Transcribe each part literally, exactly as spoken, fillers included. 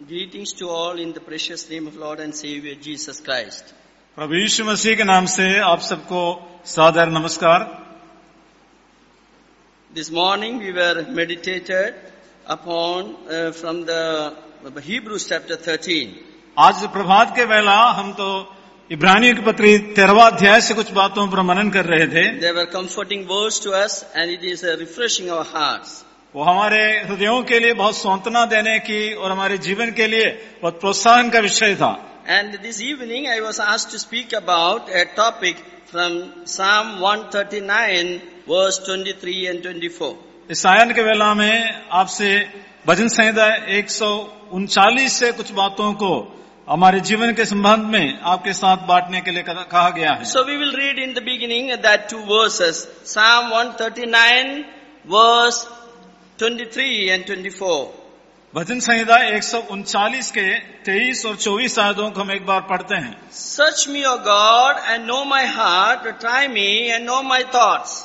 Greetings to all in the precious name of Lord and Savior Jesus Christ. प्रभु यीशु मसीह के नाम से आप सबको सादर नमस्कार। This morning we were meditated upon uh, from the Hebrews chapter thirteen. आज प्रभात के वेला हम तो इब्रानियों की पत्री तेरहवां अध्याय से कुछ बातों पर मनन कर रहे थे। They were comforting words to us and it is uh, refreshing our hearts. वो हमारे हृदयों के लिए बहुत सांत्वना देने की और हमारे जीवन के लिए बहुत प्रोत्साहन का विषय था। And this evening I was asked to speak about a topic from Psalm one thirty-nine verse twenty-three and twenty-four. इस सायन के वेला में आपसे भजन संहिता एक सौ उनचालीस से कुछ बातों को हमारे जीवन के संबंध में आपके साथ बांटने के लिए कहा गया है। So we will read in the beginning that two verses, Psalm one thirty-nine verse twenty-three and twenty-four. भजन संहिता एक सौ उनचालीस के तेईस और चौबीस आयतों को हम एक बार पढ़ते हैं। Search me, O God, and know my heart, try me and know my thoughts,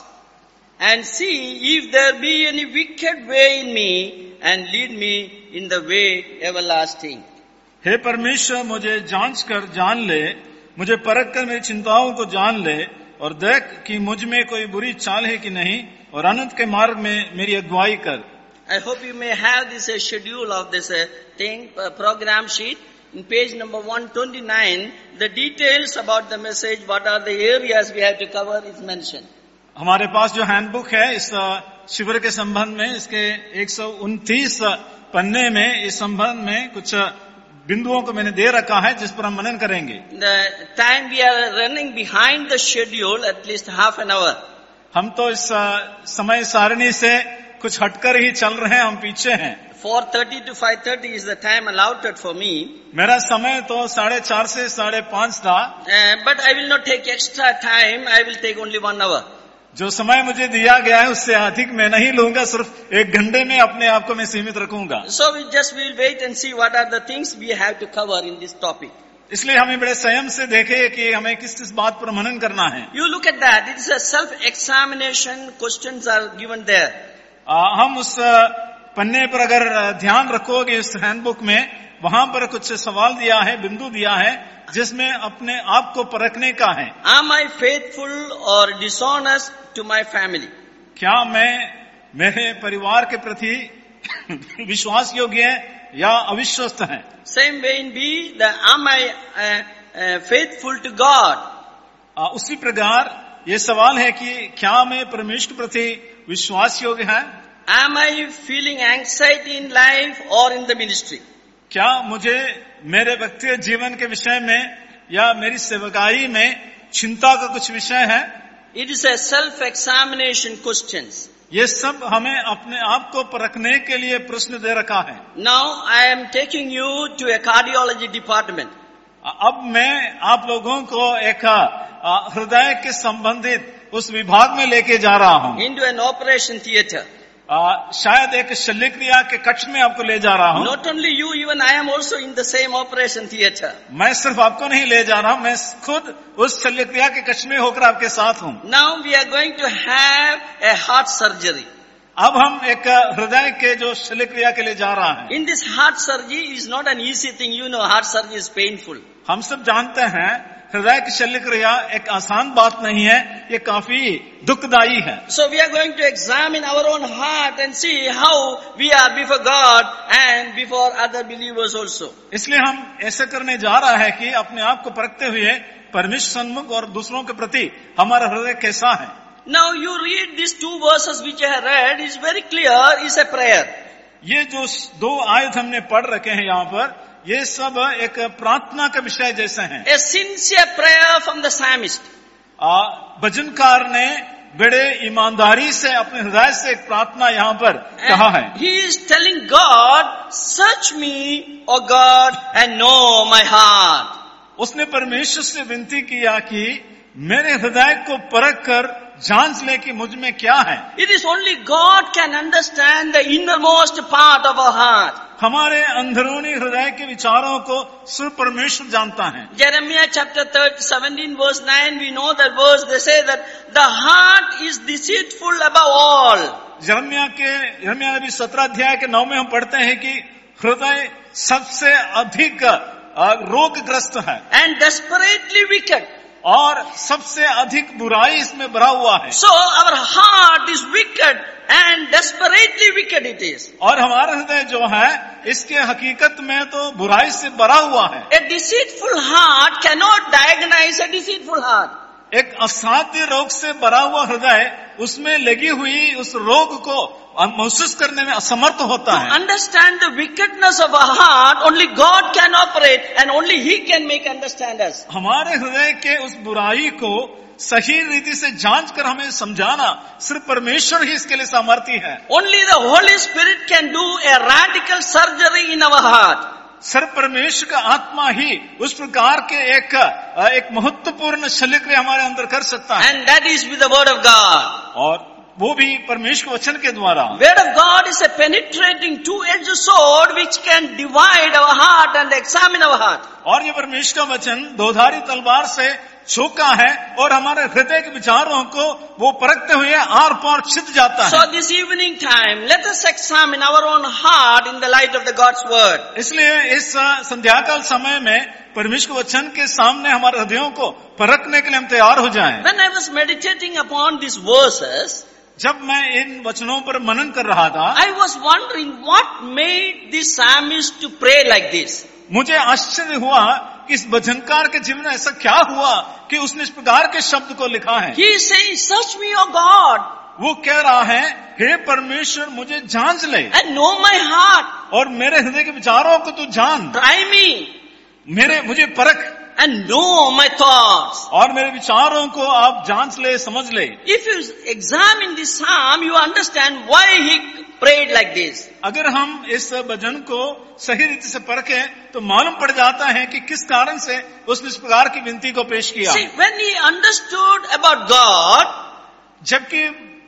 and see if there be any wicked way in me, and lead me in the way everlasting. हे परमेश्वर, मुझे जांच कर जान ले, मुझे परख कर मेरी चिंताओं को जान ले, और देख कि मुझ में कोई बुरी चाल है कि नहीं, और अनंत के मार्ग में मेरी अगुवाई कर। I hope you may have this uh, schedule of this uh, thing, uh, program sheet. In page number one twenty-nine, the details about the message, what are the areas we have to cover is mentioned. हमारे पास जो handbook है इस शिविर के संबंध में, इसके एक सौ उनतीस पन्ने में इस संबंध में कुछ बिंदुओं को मैंने दे रखा है जिस पर हम मनन करेंगे। The time we are running behind the schedule, at least half an hour. हम तो इस समय सारणी से कुछ हटकर ही चल रहे हैं, हम पीछे हैं। four thirty to five thirty is the time allotted for me. मेरा समय तो साढ़े चार से साढ़े पांच था। Uh, but I will not take extra time. I will take only one hour. जो समय मुझे दिया गया है उससे अधिक मैं नहीं लूंगा, सिर्फ एक घंटे में अपने आप को मैं सीमित रखूंगा। So we just will wait and see what are the things we have to cover in this topic. इसलिए हमें बड़े संयम से देखें कि हमें किस किस बात पर मनन करना है। You look at that. It is a self-examination. Questions are given there. आ, हम उस पन्ने पर अगर ध्यान रखोगे इस हैंडबुक में, वहां पर कुछ सवाल दिया है, बिंदु दिया है जिसमें अपने आप को परखने का है। Am I faithful or dishonest to my family? क्या मैं मेरे परिवार के प्रति विश्वास योग्य है या अविश्वस्त है? Same way in B, the am I uh, uh, faithful to God? आ, उसी प्रकार ये सवाल है कि क्या मैं परमेश्वर के प्रति विश्वास योग्य है? Am I feeling anxiety in life or in the ministry? क्या मुझे मेरे व्यक्तिगत जीवन के विषय में या मेरी सेवकाई में चिंता का कुछ विषय है? It is a self-examination questions. ये सब हमें अपने आप को परखने के लिए प्रश्न दे रखा है। Now I am taking you to a cardiology department. अब मैं आप लोगों को एक हृदय के संबंधित उस विभाग में लेके जा रहा हूँ। Into an operation theater. आ, शायद एक शल्यक्रिया के कक्ष में आपको ले जा रहा हूँ। Not only you, even I am also in the same operation theater. मैं सिर्फ आपको नहीं ले जा रहा हूँ, मैं खुद उस शल्यक्रिया के कक्ष में होकर आपके साथ हूँ। Now we are going to have a heart surgery. अब हम एक हृदय के जो शल्यक्रिया के लिए जा रहा है। In this heart surgery is not an easy thing. You know, heart surgery is painful. हम सब जानते हैं हृदय की शल्यक्रिया एक आसान बात नहीं है, ये काफी दुखदायी है। So we are going to examine our own heart and see how we are before God and before other believers also. इसलिए हम ऐसा करने जा रहा है कि अपने आप को परखते हुए परमेश्वर सन्मुख और दूसरों के प्रति हमारा हृदय कैसा है। Now you read these two verses which I have read is very clear, is a prayer. ये जो दो आयत हमने पढ़ रखे हैं यहाँ पर, ये सब एक प्रार्थना का विषय जैसे हैं। A sincere prayer from the psalmist. भजनकार ने बड़े ईमानदारी से अपने हृदय से एक प्रार्थना यहाँ पर कहा है। He is telling God, search me, O God, and know my heart. उसने परमेश्वर से विनती किया कि मेरे हृदय को परख कर जांच ले कि मुझ में क्या है। It is only God can understand the innermost part of our heart. हमारे अंदरूनी हृदय के विचारों को सिर्फ परमेश्वर जानता है। Jeremiah chapter seventeen verse nine, we know that verse, they say that the heart is deceitful above all. यिर्मयाह के यिर्मयाह नबी सत्रह अध्याय के नौ में हम पढ़ते हैं कि हृदय सबसे अधिक अ, रोगग्रस्त है and desperately wicked. और सबसे अधिक बुराई इसमें भरा हुआ है। So our heart is wicked and desperately wicked it is. और हमारा हृदय जो है इसके हकीकत में तो बुराई से भरा हुआ है। A deceitful heart cannot diagnose a deceitful heart. एक असाध्य रोग से भरा हुआ हृदय उसमें लगी हुई उस रोग को महसूस करने में असमर्थ होता To है। understand the wickedness of our heart, only God can operate and only He can make understand us. हमारे हृदय के उस बुराई को सही रीति से जांच कर हमें समझाना सिर्फ परमेश्वर ही इसके लिए सामर्थ्य है। Only the Holy Spirit can do a radical surgery in our heart. सिर्फ परमेश्वर का आत्मा ही उस प्रकार के एक एक महत्वपूर्ण शल्यक्रिया हमारे अंदर कर सकता है। And that is with the word of God. और वो भी परमेश्वर के वचन के द्वारा। Word of God is a penetrating two-edged sword which can divide our heart and examine our heart. और ये परमेश्वर का वचन दोधारी तलवार से चौका है और हमारे हृदय के विचारों को वो परखते हुए आर पार छिद जाता है। So this evening time, let us examine our own heart in the light of the God's word. इसलिए इस संध्याकाल समय में परमेश्वर के वचन के सामने हमारे हृदयों को परखने के लिए हम तैयार हो जाएं। When I was meditating upon these verses, जब मैं इन वचनों पर मनन कर रहा था, I was wondering what made this psalmist to pray like this. मुझे आश्चर्य हुआ कि इस भजनकार के जीवन में ऐसा क्या हुआ कि उसने इस प्रकार के शब्द को लिखा है। He is saying, "Search me, O God, वो कह रहा है, हे परमेश्वर मुझे जांच ले and know my heart. और मेरे हृदय के विचारों को तू जान, Try me मेरे मुझे परख and know my thoughts." और मेरे विचारों को आप जांच ले, समझ ले। If you examine this psalm, you understand why he prayed like this. अगर हम इस भजन को सही रीति से परखें तो मालूम पड़ जाता है कि किस कारण से उसने इस प्रकार की विनती को पेश किया। See, when he understood about God, जबकि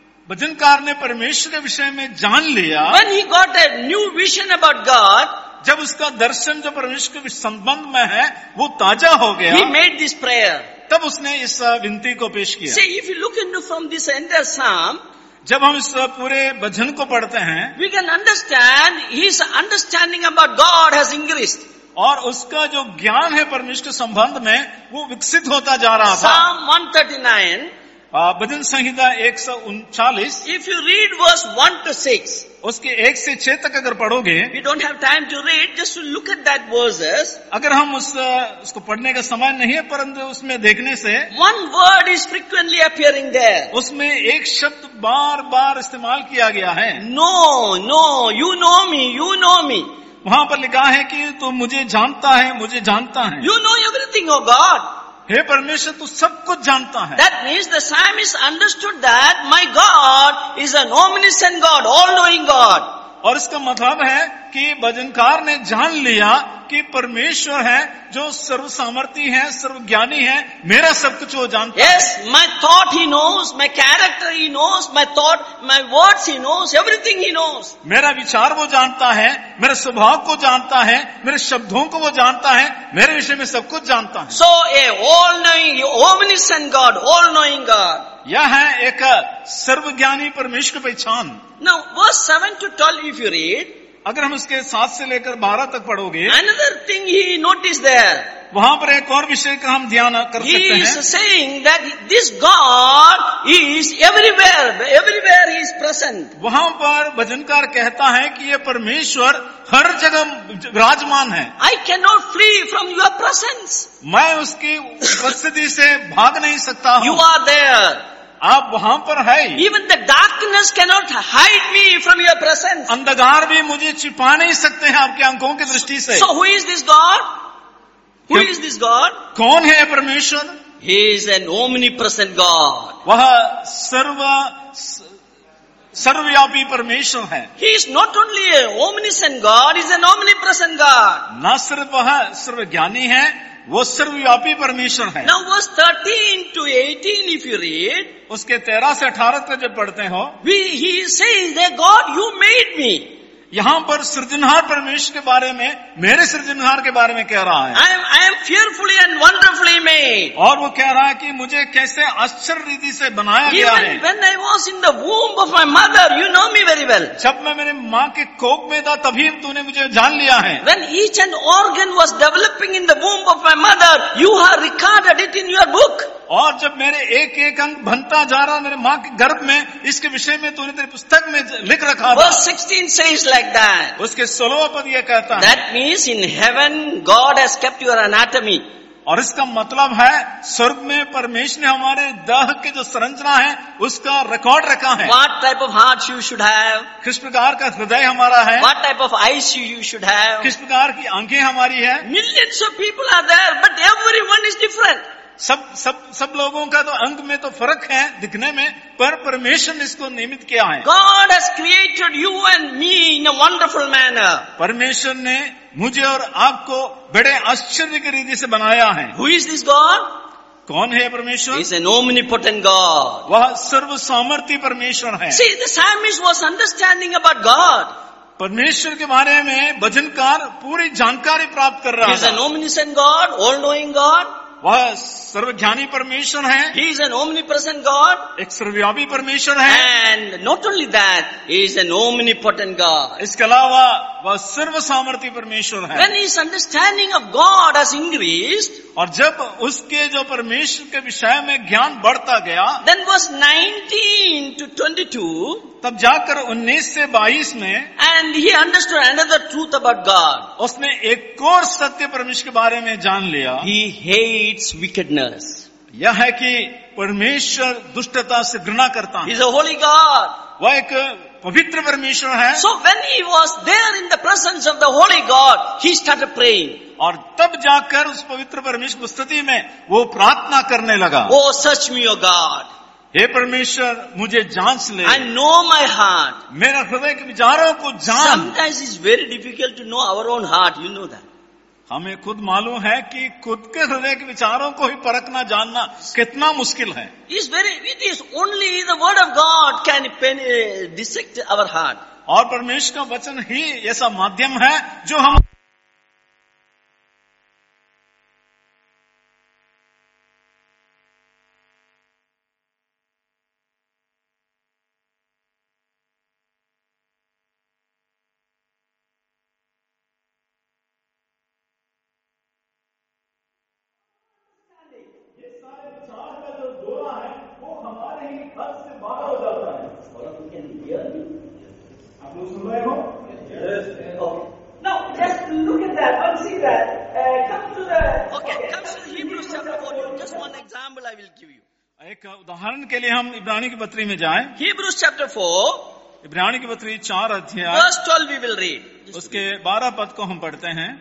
भजनकार ने परमेश्वर के विषय में जान लिया, when he got a new vision about God, जब उसका दर्शन जो परमेश्वर के संबंध में है वो ताजा हो गया, he made this prayer. तब उसने इस विनती को पेश किया। See, if you look into from this entire psalm, जब हम इस पूरे भजन को पढ़ते हैं we can understand his understanding about God has increased. और उसका जो ज्ञान है परमेश्वर के संबंध में वो विकसित होता जा रहा था। Psalm one thirty-nine, आ, भजन संहिता एक सौ उनचालीस, if you read verse one to six, उसके एक से छह तक अगर पढ़ोगे, we don't have time to read, just to look at that verses. अगर हम उस उसको पढ़ने का समय नहीं है परंतु उसमें देखने से One word is frequently appearing there. उसमें एक शब्द बार बार इस्तेमाल किया गया है। No, no, you know me, you know me. वहां पर लिखा है कि तू मुझे जानता है, मुझे जानता है। You know everything, oh God. हे परमेश्वर तू सब कुछ जानता है। That means the psalmist understood that my God is an omniscient God, all-knowing God. और इसका मतलब है कि भजनकार ने जान लिया कि परमेश्वर है जो सर्व सामर्थी है, सर्वज्ञानी है, मेरा सब कुछ वो जानता Yes, है। my thought he knows, my character he knows, my thought, my words he knows, everything he knows. मेरा विचार वो जानता है, मेरे स्वभाव को जानता है, मेरे शब्दों को वो जानता है, मेरे विषय में सब कुछ जानता है। So a all-knowing, omniscient God, all-knowing God. यह है एक सर्वज्ञानी परमेश्वर की पहचान। Now verse seven to twelve if you read, अगर हम उसके सात से लेकर बारह तक पढ़ोगे, another thing he noticed there. वहां पर एक और विषय का हम ध्यान कर He सकते is हैं। saying that this God is everywhere, everywhere he is present. वहां पर भजनकार कहता है कि ये परमेश्वर हर जगह विराजमान है। I cannot flee from your presence. मैं उसकी उपस्थिति से भाग नहीं सकता You हूँ। are there. आप वहां पर है। Even the darkness cannot hide me from your presence. अंधकार भी मुझे छिपा नहीं सकते हैं आपकी आंखों की दृष्टि से। So who is this God? Who is this God? कौन है परमेश्वर? He is an omnipresent God. वह सर्व सर्वव्यापी परमेश्वर है। He is not only an omniscient God, he is an omnipresent God. न सिर्फ वह सर्वज्ञानी है, वो सर्वव्यापी परमेश्वर है। Now verse thirteen to eighteen if you read, उसके तेरह से अठारह तक जब पढ़ते हो, we, he is saying that God, you made me. यहाँ पर सृजनहार परमेश्वर के बारे में, मेरे सृजनहार के बारे में कह रहा है। I am, I am fearfully and wonderfully made. और वो कह रहा है कि मुझे कैसे आश्चर्य रीति से बनाया गया है। Even when I was in the womb of my mother, you know me very well. जब मैं मेरे माँ के कोख में था तभी तूने मुझे जान लिया है। When each and organ was developing in the womb of my mother, you have recorded it in your book. और जब मेरे एक एक अंग बनता जा रहा मेरे माँ के गर्भ में, इसके विषय में तूने तेरे पुस्तक में लिख रखा था। Verse sixteen says like that. उसके सोलहवां पद ये कहता है, That means in heaven God has kept your anatomy. और इसका मतलब है स्वर्ग में परमेश्वर ने हमारे देह के जो संरचना है उसका रिकॉर्ड रखा है। What type of heart you should have? किस प्रकार का हृदय हमारा है, What type of eyes you you should have? किस प्रकार की आंखें हमारी है। Millions of people are there, but everyone is different. सब सब सब लोगों का तो अंग में तो फर्क है दिखने में, पर परमेश्वर ने इसको नियमित किया है। God has created you and me in a wonderful manner. परमेश्वर ने मुझे और आपको बड़े आश्चर्य की रीति से बनाया है। Who is this God? कौन है परमेश्वर? He is an omnipotent God. वह सर्व सामर्थी परमेश्वर है। See, the psalmist was understanding about God. परमेश्वर के बारे में भजनकार पूरी जानकारी प्राप्त कर He रहा is an है। omniscient God, all-knowing God. वह सर्वज्ञानी परमेश्वर है, He is an omnipresent God. एक सर्वव्यापी परमेश्वर है। And not only that, He is an omnipotent God. इसके अलावा वह सर्व सामर्थी परमेश्वर है। When his understanding of God has increased, और जब उसके जो परमेश्वर के विषय में ज्ञान बढ़ता गया, then verse nineteen to twenty-two, तब जाकर उन्नीस से बाईस में and he understood another truth about God. उसने एक और सत्य परमेश्वर के बारे में जान लिया। He hates wickedness. यह है कि परमेश्वर दुष्टता से घृणा करता He है। is a holy God. वह एक पवित्र परमेश्वर है। So when he was there in the presence of the holy God, he started praying. और तब जाकर उस पवित्र परमेश्वर की स्थिति में वो प्रार्थना करने लगा। Oh, search me, O God. हे परमेश्वर मुझे जांच ले, And know my heart. मेरा हृदय के विचारों को जान। Sometimes it's very difficult to know our own heart. You know that. हमें खुद मालूम है कि खुद के हृदय के विचारों को ही परखना जानना कितना मुश्किल है। It's very, it is only the word of God can pen, uh, dissect our heart. और परमेश्वर का वचन ही ऐसा माध्यम है जो हम Now, just look at that, and see that. Uh, come to the... Okay, come to the Hebrews chapter four. Just one example I will give you. एक उदाहरण के लिए हम इब्रानी की पत्री में जाएं। Hebrews chapter four, इब्रानी की पत्री चार अध्याय verse twelve we will read. उसके बारह पद को हम पढ़ते हैं।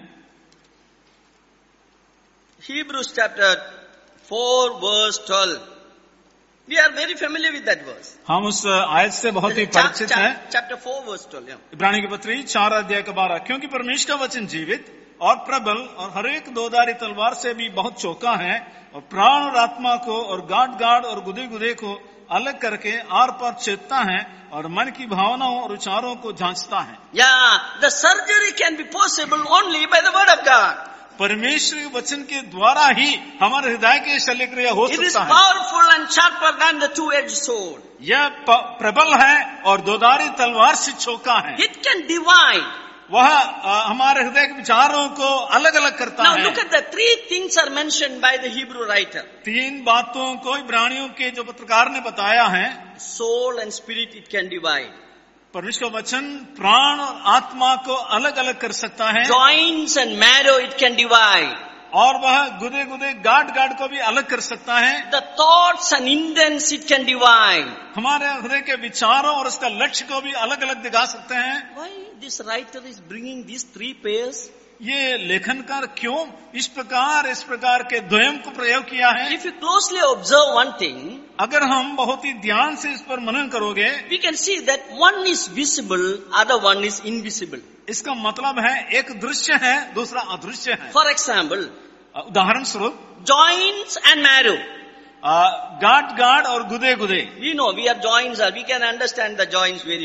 Hebrews chapter four, verse twelve. We are very familiar with that verse. हम उस आयत से बहुत ही Cha- परिचित cha- हैं। chapter four, verse twelve. Yeah. इब्रानी की पत्री चार अध्याय का बारह, क्योंकि परमेश्वर का वचन जीवित और प्रबल और हर एक दोधारी तलवार से भी बहुत चौका है और प्राण और आत्मा को और गांठ गांठ और गुदे गुदे को अलग करके आर पार चेतता है और मन की भावनाओं और विचारों को जांचता है। Yeah, the surgery can be possible only by the word of God. परमेश्वर के वचन के द्वारा ही हमारे हृदय की शल्यक्रिया हो It is सकता है। powerful and sharper than the two-edged sword. यह प- प्रबल है और दोधारी तलवार से चौका है। It can divide. वह अ, हमारे हृदय के विचारों को अलग अलग करता Now है। look at the three things are mentioned by the Hebrew writer. तीन बातों को इब्रानियों के जो पत्रकार ने बताया है। Soul and spirit it can divide. परमेश्वर का वचन प्राण और आत्मा को अलग अलग कर सकता है। Joints and marrow it can divide. और वह गुदे गुदे गांठ गांठ को भी अलग कर सकता है। The thoughts and intents it can divide. हमारे हृदय के विचारों और उसका लक्ष्य को भी अलग अलग दिखा सकते हैं। Why this writer is bringing these three pairs? ये लेखनकार क्यों इस प्रकार इस प्रकार के द्वयम को प्रयोग किया है? If you closely observe one thing, अगर हम बहुत ही ध्यान से इस पर मनन करोगे, we can see that one is visible, other one is invisible. इसका मतलब है एक दृश्य है, दूसरा अदृश्य है। For example, उदाहरण स्वरूप joints and marrow. गांठ गांठ और गुदे गुदे, We know we are joints, we can understand the joints very well.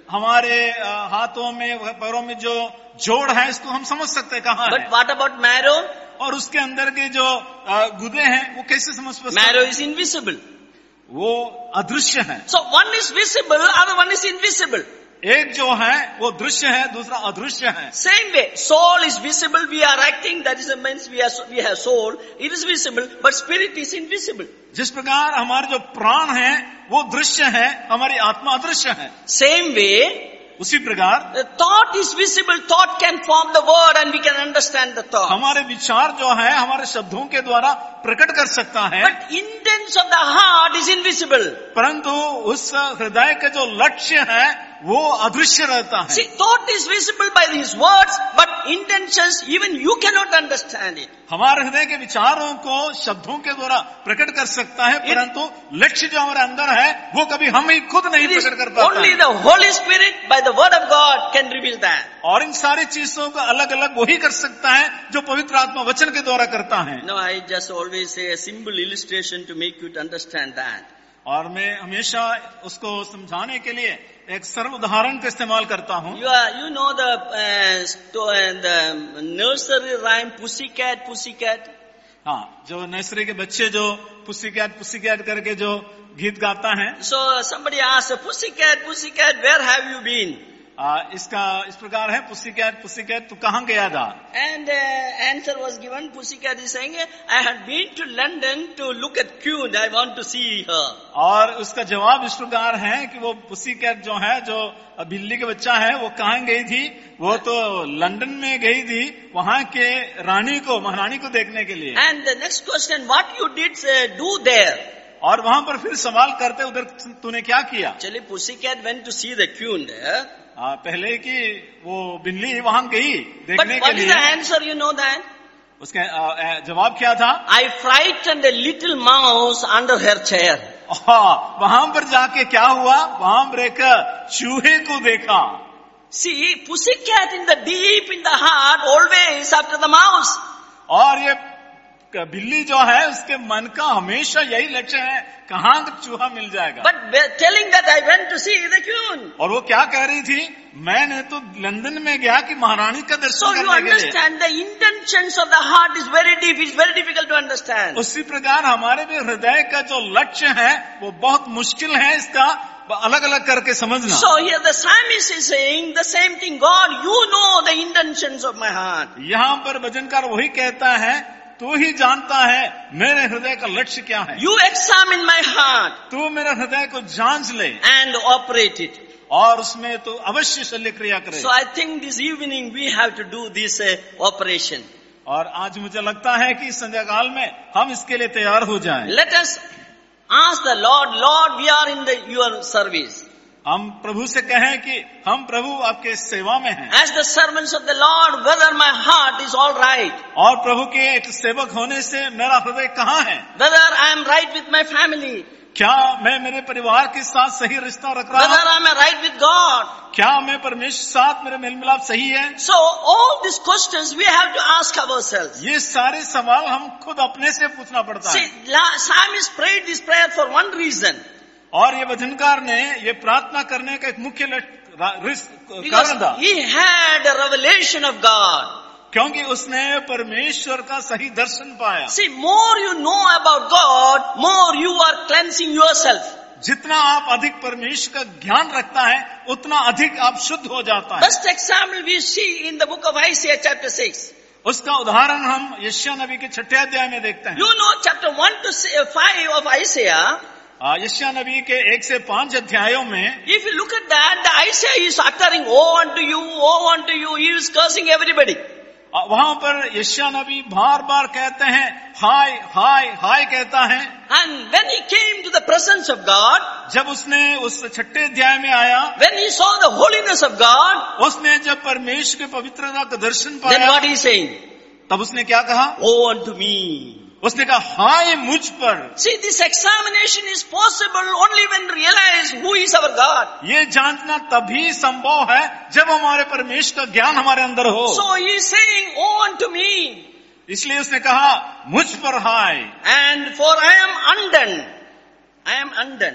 हमारे अ, हाथों में पैरों में जो जोड़ है इसको हम समझ सकते हैं कहाँ But है, what about marrow? और उसके अंदर के जो अ, गुदे हैं वो कैसे समझ सकते Marrow हैं? is invisible. वो अदृश्य है. So one is visible, other one is invisible. एक जो है वो दृश्य है, दूसरा अदृश्य है. Same way, soul is visible, we are acting, that is the means we, are, we have soul, it is visible, but spirit is invisible. जिस प्रकार हमारे जो प्राण है वो दृश्य है, हमारी आत्मा अदृश्य है, Same way, उसी प्रकार the thought is visible, thought can form the word and we can understand the thought. हमारे विचार जो है हमारे शब्दों के द्वारा प्रकट कर सकता है, But intents of the heart is invisible. परंतु उस हृदय का जो लक्ष्य है वो अदृश्य रहता है. See, thought is visible by these words, but intentions, even you cannot understand it. हमारे हृदय के विचारों को शब्दों के द्वारा प्रकट कर सकता है, परंतु लक्ष्य जो हमारे अंदर है वो कभी हम ही खुद नहीं It is प्रकट कर पाता only है. the Holy Spirit by the word of God can reveal that. और इन सारी चीजों को अलग अलग वही कर सकता है जो पवित्र आत्मा वचन के द्वारा करता है. No, I just always say a simple illustration to make you to understand that. और मैं हमेशा उसको समझाने के लिए एक सरल उदाहरण का इस्तेमाल करता हूँ. You are, you know the, uh, sto- uh, the nursery rhyme, Pussycat, Pussycat. हाँ, जो नर्सरी के बच्चे जो पुस्सीकैट पुस्सीकैट करके जो गीत गाता है, So somebody asked, Pussycat, Pussycat, where have you been? आ, इसका इस प्रकार है, पुस्सीकैट पुस्सीकैट तू कहाँ गया था? And uh, answer was given, Pussycat is saying, I had been to London to look at Queen, I want to see her. और उसका जवाब इस प्रकार है कि वो पुस्सीकैट जो है, जो बिल्ली के बच्चा है, वो कहाँ गई थी? वो तो लंदन में गई थी, वहाँ के रानी को, महारानी को देखने के लिए. And the next question, what you did uh, do there? और वहाँ पर फिर सवाल करते, उधर तूने क्या किया? Actually, Pussycat went to see the Queen there. आ, पहले कि वो बिल्ली वहाँ गई But देखने के what is लिए. the answer, you know that? उसका आ, आ, जवाब क्या था? I frightened a little mouse under her chair. हाँ, वहाँ पर जाके क्या हुआ? वहाँ पर एक चूहे को देखा. See, Pussycat in the deep in the heart always after the mouse. और ये बिल्ली जो है उसके मन का हमेशा यही लक्ष्य है, कहाँ चूहा मिल जाएगा. But telling that I went to see the Queen. और वो क्या कह रही थी? मैंने तो लंदन में गया कि महारानी का So दर्शन you करने के लिए. understand the intentions of the heart is very deep, it's very difficult to understand. उसी प्रकार हमारे भी हृदय का जो लक्ष्य है वो बहुत मुश्किल है इसका अलग अलग करके समझना. So here the psalmist is saying the same thing. God, you know the intentions of my heart. यहाँ पर भजनकार वही कहता है, तू ही जानता है मेरे हृदय का लक्ष्य क्या है. You examine my heart तू मेरे हृदय को जांच ले and operate it. और उसमें तो अवश्य शल्य क्रिया करे. So I think this evening we have to do this uh, operation. और आज मुझे लगता है कि संध्या काल में हम इसके लिए तैयार हो जाएं. Let us ask the Lord, Lord, we are in the, your service. हम प्रभु से कहें कि हम प्रभु आपके सेवा में हैं. As the servants of the Lord, whether my heart is all right, और प्रभु के एक सेवक होने से मेरा हृदय कहाँ है? whether I am right with my family, क्या मैं मेरे परिवार के साथ सही रिश्ता रख रहा whether हूँ? I am right with God. क्या मैं परमेश्वर के साथ मेरे मेल मिलाप सही है? So all these questions we have to ask ourselves. ये सारे सवाल हम खुद अपने से पूछना पड़ता See, है. la- psalmist prayed this prayer for one reason. और ये भजनकार ने ये प्रार्थना करने का एक मुख्य लक्ष्य- रा- रिस- Because कारण था, he had a revelation of God. क्योंकि उसने परमेश्वर का सही दर्शन पाया. See, more you know about God, more you are cleansing yourself. जितना आप अधिक परमेश्वर का ज्ञान रखता है उतना अधिक आप शुद्ध हो जाता है. Best example we see in the book of Isaiah chapter six. उसका उदाहरण हम यशाया नबी के छठे अध्याय में देखते हैं. You know chapter one to five of Isaiah. आ, यशाया नबी के एक से पांच अध्यायों में If you look at that, the Isaiah is uttering, "Oh unto you, oh unto you." He is cursing everybody. आ, वहां पर यशाया नबी बार बार कहते हैं हाय हाय हाय कहता है. And when he came to the presence of God, जब उसने उस छठे अध्याय में आया, when he saw the holiness of God, उसने जब परमेश्वर के पवित्रता का दर्शन then पाया, what he is saying? तब उसने क्या कहा? "Oh unto me." उसने कहा हाय मुझ पर. See, this examination is possible only when realize who is our God. ये जांचना तभी संभव है जब हमारे परमेश्वर का ज्ञान हमारे अंदर हो. So he is saying, "Oh unto me." इसलिए उसने कहा मुझ पर हाय. And for I am undone. I am undone.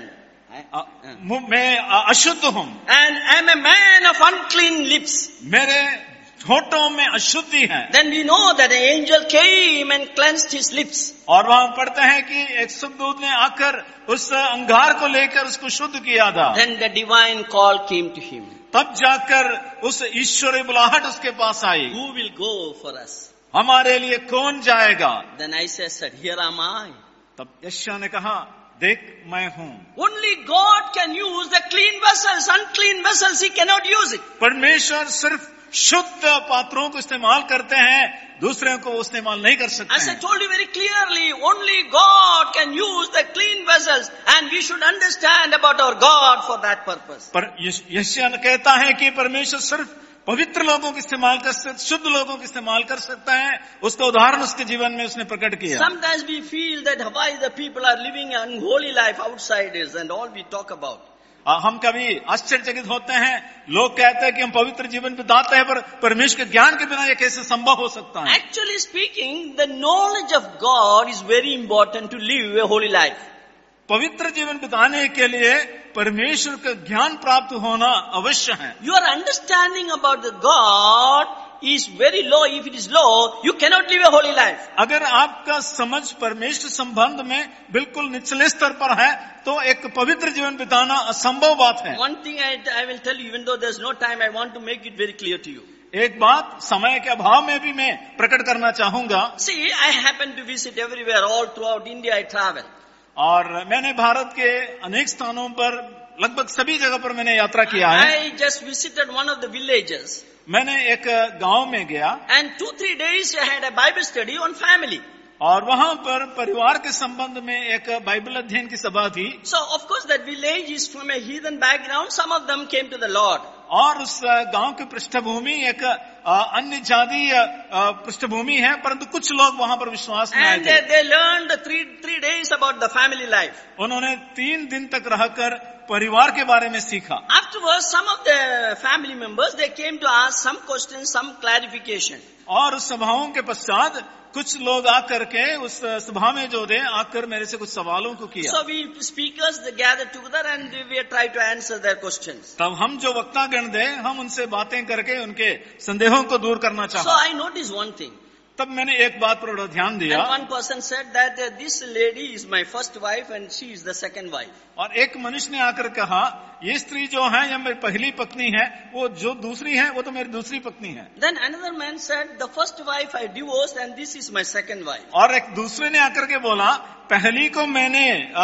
अ- मु- मैं अ- अशुद्ध हूँ, and am a man of unclean lips. मेरे होठों में अशुद्धि है। Then we know that an angel came and cleansed his lips. और वहाँ पढ़ते हैं कि एक सुखदूत ने आकर उस अंगार को लेकर उसको शुद्ध किया था। Then the divine call came to him. तब जाकर उस ईश्वरीय बुलाहट उसके पास आई, Who will go for us? हमारे लिए कौन जाएगा? Then Isaiah said, here am I. तब यशायाह ने कहा, देख मैं हूँ। Only God can use the clean vessels. Unclean vessels, He cannot use it. परमेश्वर सिर्फ शुद्ध पात्रों को इस्तेमाल करते हैं, दूसरे को वो इस्तेमाल नहीं कर सकते As I हैं। told you very clearly, only God can use the clean vessels, and we should understand about our God for that purpose. पर यश- यशायाह कहता है कि परमेश्वर सिर्फ पवित्र लोगों को इस्तेमाल कर सकता, शुद्ध लोगों को इस्तेमाल कर सकता है। उसका उदाहरण उसके जीवन में उसने प्रकट किया। Sometimes we feel that why the people are living an unholy life, outsiders, and all we talk about. आ, हम कभी आश्चर्यचकित होते हैं, लोग कहते हैं कि हम पवित्र जीवन बिताते हैं, पर परमेश्वर के ज्ञान के बिना ये कैसे संभव हो सकता है? Actually speaking, the knowledge of God is very important to live a holy life. पवित्र जीवन बिताने के लिए परमेश्वर का ज्ञान प्राप्त होना अवश्य है। Your understanding about the God is very low. If it is low, you cannot live a holy life. अगर आपका समझ परमेश्वर संबंध में बिल्कुल निचले स्तर पर है, तो एक पवित्र जीवन बिताना असंभव बात है। One thing I, I will tell you, even though there's no time, I want to make it very clear to you. एक बात समय के अभाव में भी मैं प्रकट करना चाहूंगा। See, I happen to visit everywhere, all throughout India I travel. और मैंने भारत के अनेक स्थानों पर, लगभग सभी जगह पर मैंने यात्रा किया है। I just visited one of the villages. मैंने एक गांव में गया And two, three days I had a Bible study on family. और वहां पर परिवार के संबंध में एक बाइबल अध्ययन की सभा थी। So, of course, that village is from a heathen background. Some of them came to the Lord. और उस गांव की पृष्ठभूमि एक अ, अन्य जातीय अ, पृष्ठभूमि है, परंतु कुछ लोग वहां पर विश्वास में आए And थे। they, they learned three, three days about the family life. उन्होंने तीन दिन तक रहकर परिवार के बारे में सीखा। Afterwards, some of the family members, they came to ask some questions, some clarification. और उस सभाओं के पश्चात कुछ लोग आकर के उस सभा में जो थे, आकर मेरे से कुछ सवालों को किया। So we speakers, they gathered together and we tried to answer their questions. तब हम जो वक्ता गण थे, हम उनसे बातें करके उनके संदेहों को दूर करना So चाहा। I noticed one thing. तब मैंने एक बात पर बड़ा ध्यान दिया। And one person said that uh, this lady is my first wife and she is the second wife. और एक मनुष्य ने आकर कहा, ये स्त्री जो है यह मेरी पहली पत्नी है, वो जो दूसरी है वो तो मेरी दूसरी पत्नी है। Then another man said, the first wife I divorced and this is my second wife. और एक दूसरे ने आकर के बोला, पहली को मैंने आ,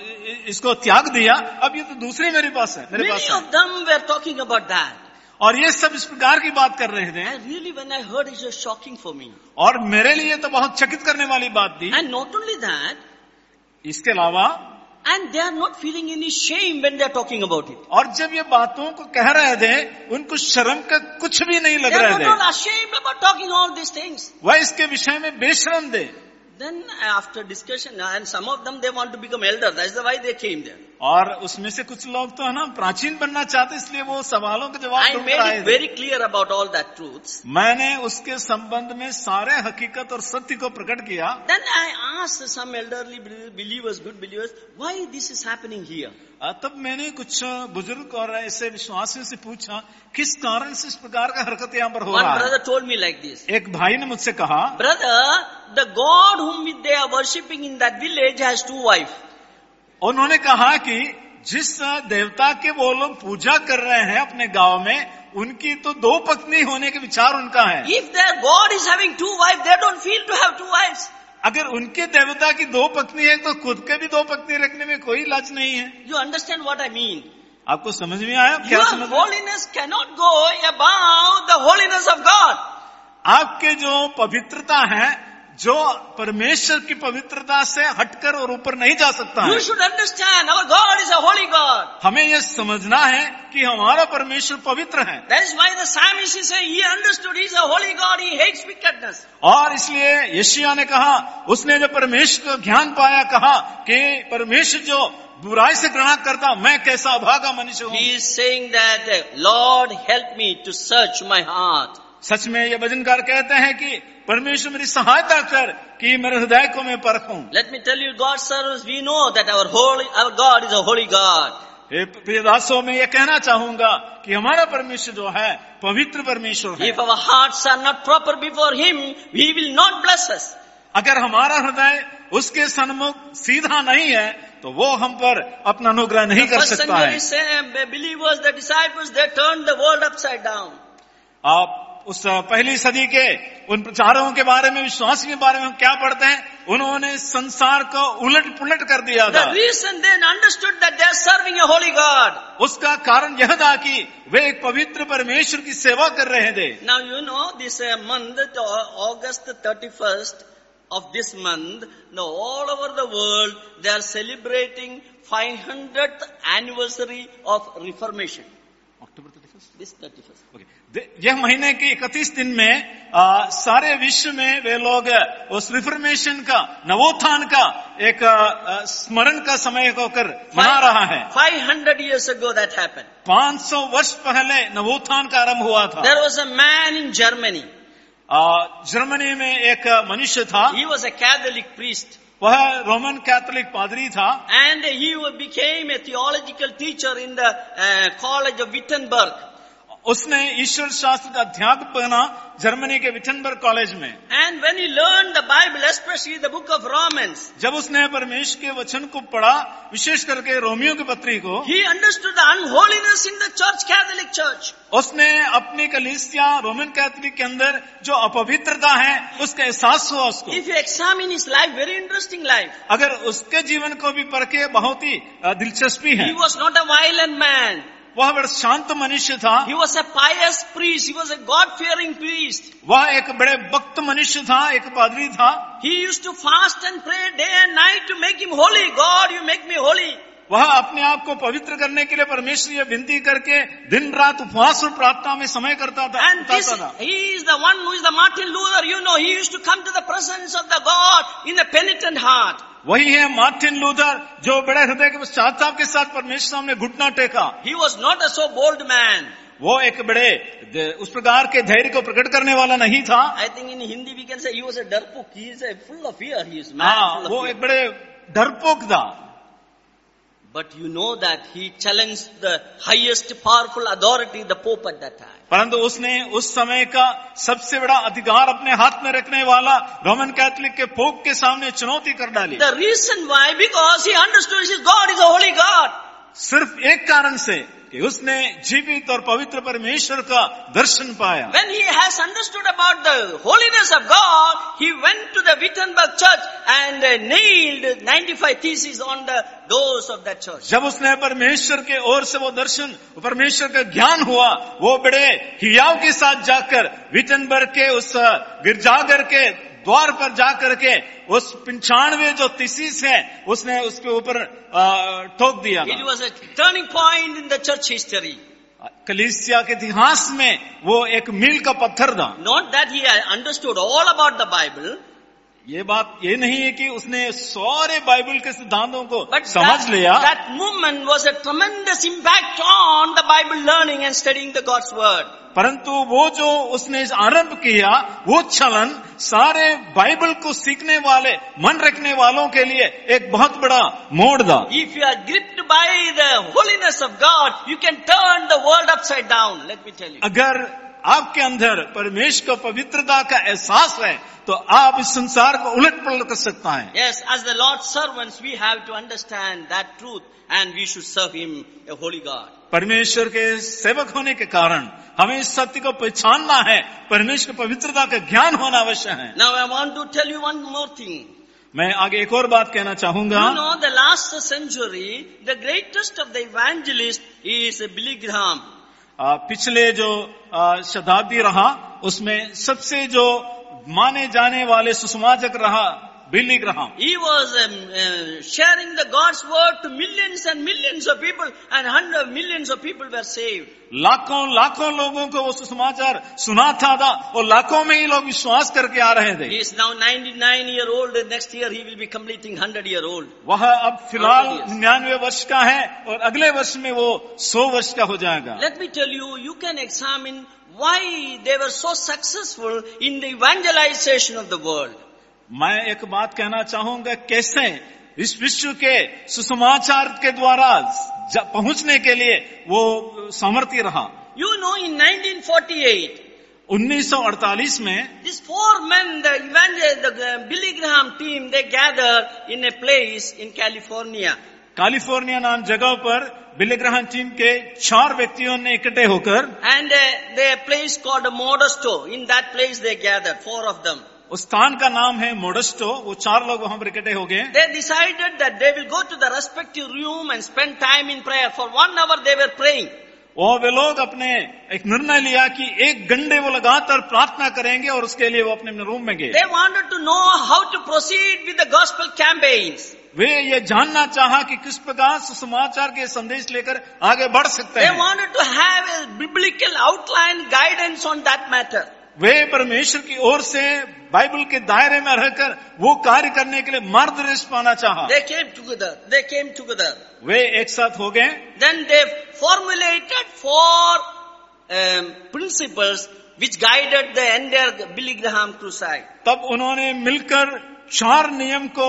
इसको त्याग दिया, अब ये तो दूसरी मेरे पास है, मेरे पास Many है। of them were talking about that. और ये सब इस प्रकार की बात कर रहे थे। And really when I heard it was shocking for me. और मेरे लिए तो बहुत चकित करने वाली बात थी। And not only that, इसके अलावा, and they are not feeling any shame when they are talking about it. और जब ये बातों को कह रहे थे, उनको शर्म का कुछ भी नहीं लग They रहे are थे। not ashamed about talking all these things. वह इसके विषय में बेशरम थे। Then after discussion, and some of them they want to become elder. That's the why they came there. और उसमें से कुछ लोग तो है ना प्राचीन बनना चाहते, इसलिए वो सवालों के जवाब I ढूंढ made कर आए it थे। very clear about all that truths. मैंने उसके संबंध में सारे हकीकत और सत्य को प्रकट किया। Then I asked some elderly believers, good believers, why this is happening here? आ, तब मैंने कुछ बुजुर्ग और ऐसे विश्वासियों से पूछा, किस कारण से इस प्रकार का हरकत यहाँ पर हो One रहा है। brother told me like this. एक भाई ने मुझसे कहा, Brother, the God whom they are worshipping in that village has two wives. उन्होंने कहा कि जिस देवता के वो लोग पूजा कर रहे हैं अपने गांव में, उनकी तो दो पत्नी होने के विचार उनका है। If their God is having two wives, they don't feel to have two wives. अगर उनके देवता की दो पत्नी है, तो खुद के भी दो पत्नी रखने में कोई लाज नहीं है। You understand what I mean? आपको समझ में आया क्या? Your समझ में? holiness cannot go above the holiness of God. आपके जो पवित्रता है, जो परमेश्वर की पवित्रता से हटकर और ऊपर नहीं जा सकता है। You should understand our God is a holy God. हमें यह समझना है कि हमारा परमेश्वर पवित्र है। That is why the psalmist is saying he understood he is a holy God, he hates wickedness. और इसलिए यशायाह ने कहा, उसने जब परमेश्वर का ज्ञान पाया, कहा कि परमेश्वर जो बुराई से घृणा करता, मैं कैसा अभागा मनुष्य हूँ। He is saying that, Lord help me to search my heart. सच में ये भजनकार कहते हैं कि परमेश्वर मेरी सहायता कर कि मेरे हृदय को मैं परखूं। Let me tell you, God's servants, we know that our holy, our God is a holy God. हे प्रिय दासों, मैं ये कहना चाहूंगा कि हमारा परमेश्वर जो है पवित्र परमेश्वर है। If our hearts are not proper before Him, He will not bless us. अगर हमारा हृदय उसके सन्मुख सीधा नहीं है तो वो हम पर अपना अनुग्रह नहीं कर First सकता है। century believers, the disciples, they turned the world upside down. आप उस पहली सदी के उन प्रचारकों के बारे में, विश्वासियों के बारे में हम क्या पढ़ते हैं? उन्होंने संसार को उलट पुलट कर दिया था। The reason they understood that they are serving a holy God. उसका कारण यह था कि वे एक पवित्र परमेश्वर की सेवा कर रहे थे। Now you know this uh, month, uh, August thirty-first of this month, now all over the world they are celebrating five hundredth anniversary of Reformation. October thirty-first? This thirty-first. Okay. यह महीने के इकतीस दिन में आ, सारे विश्व में वे लोग उस रिफॉर्मेशन का, नवोत्थान का एक आ, स्मरण का समय होकर मना रहा है। five hundred years ago that happened. पाँच सौ वर्ष पहले नवोत्थान का आरंभ हुआ था। There was a man in Germany. आ, जर्मनी में एक मनुष्य था। He was a Catholic priest. वह रोमन कैथोलिक पादरी था। And he became a theological teacher in the uh, College of Wittenberg. उसने ईश्वर शास्त्र का अध्यापक बना जर्मनी के विटनबर्ग कॉलेज में। And when he learned the Bible, especially the book of Romans, जब उसने परमेश्वर के वचन को पढ़ा, विशेष करके रोमियो की पत्री को, he understood the unholiness in the church, Catholic Church. उसने अपनी कलीसिया रोमन कैथोलिक के अंदर जो अपवित्रता है उसका एहसास हुआ उसको। If you examine his life, very interesting life. अगर उसके जीवन को भी परखे, बहुत ही दिलचस्पी है। He was not a violent man. वह बड़ा शांत मनुष्य था। He was a pious priest. He was a God-fearing priest. वह एक बड़े भक्त मनुष्य था, एक पादरी था। He used to fast and pray day and night to make him holy. God, you make me holy. वह अपने आप को पवित्र करने के लिए परमेश्वर ये विनती करके दिन रात उपवास और प्रार्थना में समय करता था। And this, he is the one who is the Martin Luther. You know, he used to come to the presence of the God in a penitent heart. वही है मार्टिन लूथर जो बड़े हृदय के पश्चाताप के साथ परमेश्वर सामने घुटना टेका। He was not a so bold man. वो एक बड़े उस प्रकार के धैर्य को प्रकट करने वाला नहीं था। I think in Hindi we can say he was a darpuk. He is a full of fear. He is mad. हाँ, वो एक बड़े डरपोक था। But you know that he challenged the highest powerful authority, the Pope at that time. परंतु उसने उस समय का सबसे बड़ा अधिकार अपने हाथ में रखने वाला रोमन कैथोलिक के पोप के सामने चुनौती कर डाली। The reason why, because he understood his God is a holy God. सिर्फ एक कारण से कि उसने जीवित और पवित्र परमेश्वर का दर्शन पाया। When he has understood about the holiness of God, he went to the Wittenberg church and nailed ninety-five theses on the doors of that church. जब उसने परमेश्वर के ओर से वो दर्शन, परमेश्वर का ज्ञान हुआ, वो बड़े हियाव के साथ जाकर विटनबर्ग के उस गिरजाघर के द्वार पर जाकर के उस पंचानवे जो थीसिस है उसने उसके ऊपर ठोक दिया। It was a turning point in the church history. कलीसिया के इतिहास में वो एक मील का पत्थर था। Not that he had understood all about the Bible. ये बात ये नहीं है कि उसने सारे बाइबल के सिद्धांतों को But समझ that, लिया। that movement was a tremendous impact on the Bible learning and studying the God's word. परंतु वो जो उसने आरंभ किया, वो चलन सारे बाइबल को सीखने वाले, मन रखने वालों के लिए एक बहुत बड़ा मोड़ था। If you are gripped by the holiness of God, you can turn the world upside down. Let me tell you. अगर आपके अंदर परमेश्वर का पवित्रता का एहसास है तो आप इस संसार को उलट पलट कर सकता है। Yes, as the Lord's servants, we have to understand that truth and we should serve Him, a holy God. परमेश्वर के सेवक होने के कारण हमें इस सत्य को पहचानना है, परमेश्वर की पवित्रता का ज्ञान होना आवश्यक है। Now I want to tell you one more thing. मैं आगे एक और बात कहना चाहूंगा। You know, the last century, the greatest of the evangelists is Billy Graham. पिछले जो शताब्दी रहा उसमें सबसे जो माने जाने वाले सुसमाजक रहा Billy Graham. He was um, uh, sharing the God's word to millions and millions of people, and hundreds of millions of people were saved. लाखों लाखों लोगों को वो सुसमाचार सुना था, था और लाखों में ही लोग विश्वास करके आ रहे थे। He is now ninety-nine year old, and next year he will be completing one hundred year old. वह अब फिलहाल निन्यानवे वर्ष का है और अगले वर्ष में वो सौ वर्ष का हो जाएगा। Let me tell you, you can examine why they were so successful in the evangelization of the world. मैं एक बात कहना चाहूंगा, कैसे इस विश्व के सुसमाचार के द्वारा पहुंचने के लिए वो सामर्थ्य रहा। You know, in nineteen forty-eight, उन्नीस सौ अड़तालीस में these four men, the evangel, the Billy Graham team, they gathered in a place in California. California नाम जगह पर बिली ग्राहम टीम के चार व्यक्तियों ने इकट्ठे होकर, And uh, the place called Modesto. In that place they gathered, four of them. उस स्थान का नाम है मोडेस्टो। वो चार लोग वहां पर इकट्ठे हो गए। They decided that they will go to the respective room and spend time in prayer. For one hour they were praying. और वे लोग अपने एक निर्णय लिया कि एक घंटे वो लगातार प्रार्थना करेंगे और उसके लिए वो अपने अपने रूम में गए। They wanted to know how to proceed with the gospel campaigns. वे ये जानना चाहा कि किस प्रकार सुसमाचार के संदेश लेकर आगे बढ़ सकते They हैं। wanted to have a biblical outline guidance on that matter. वे परमेश्वर की ओर से बाइबल के दायरे में रहकर वो कार्य करने के लिए मार्गदर्शन पाना चाहा। They came together. They came together. वे एक साथ हो गए। Then they formulated four um, principles which guided the entire Billy Graham crusade. तब उन्होंने मिलकर चार नियम को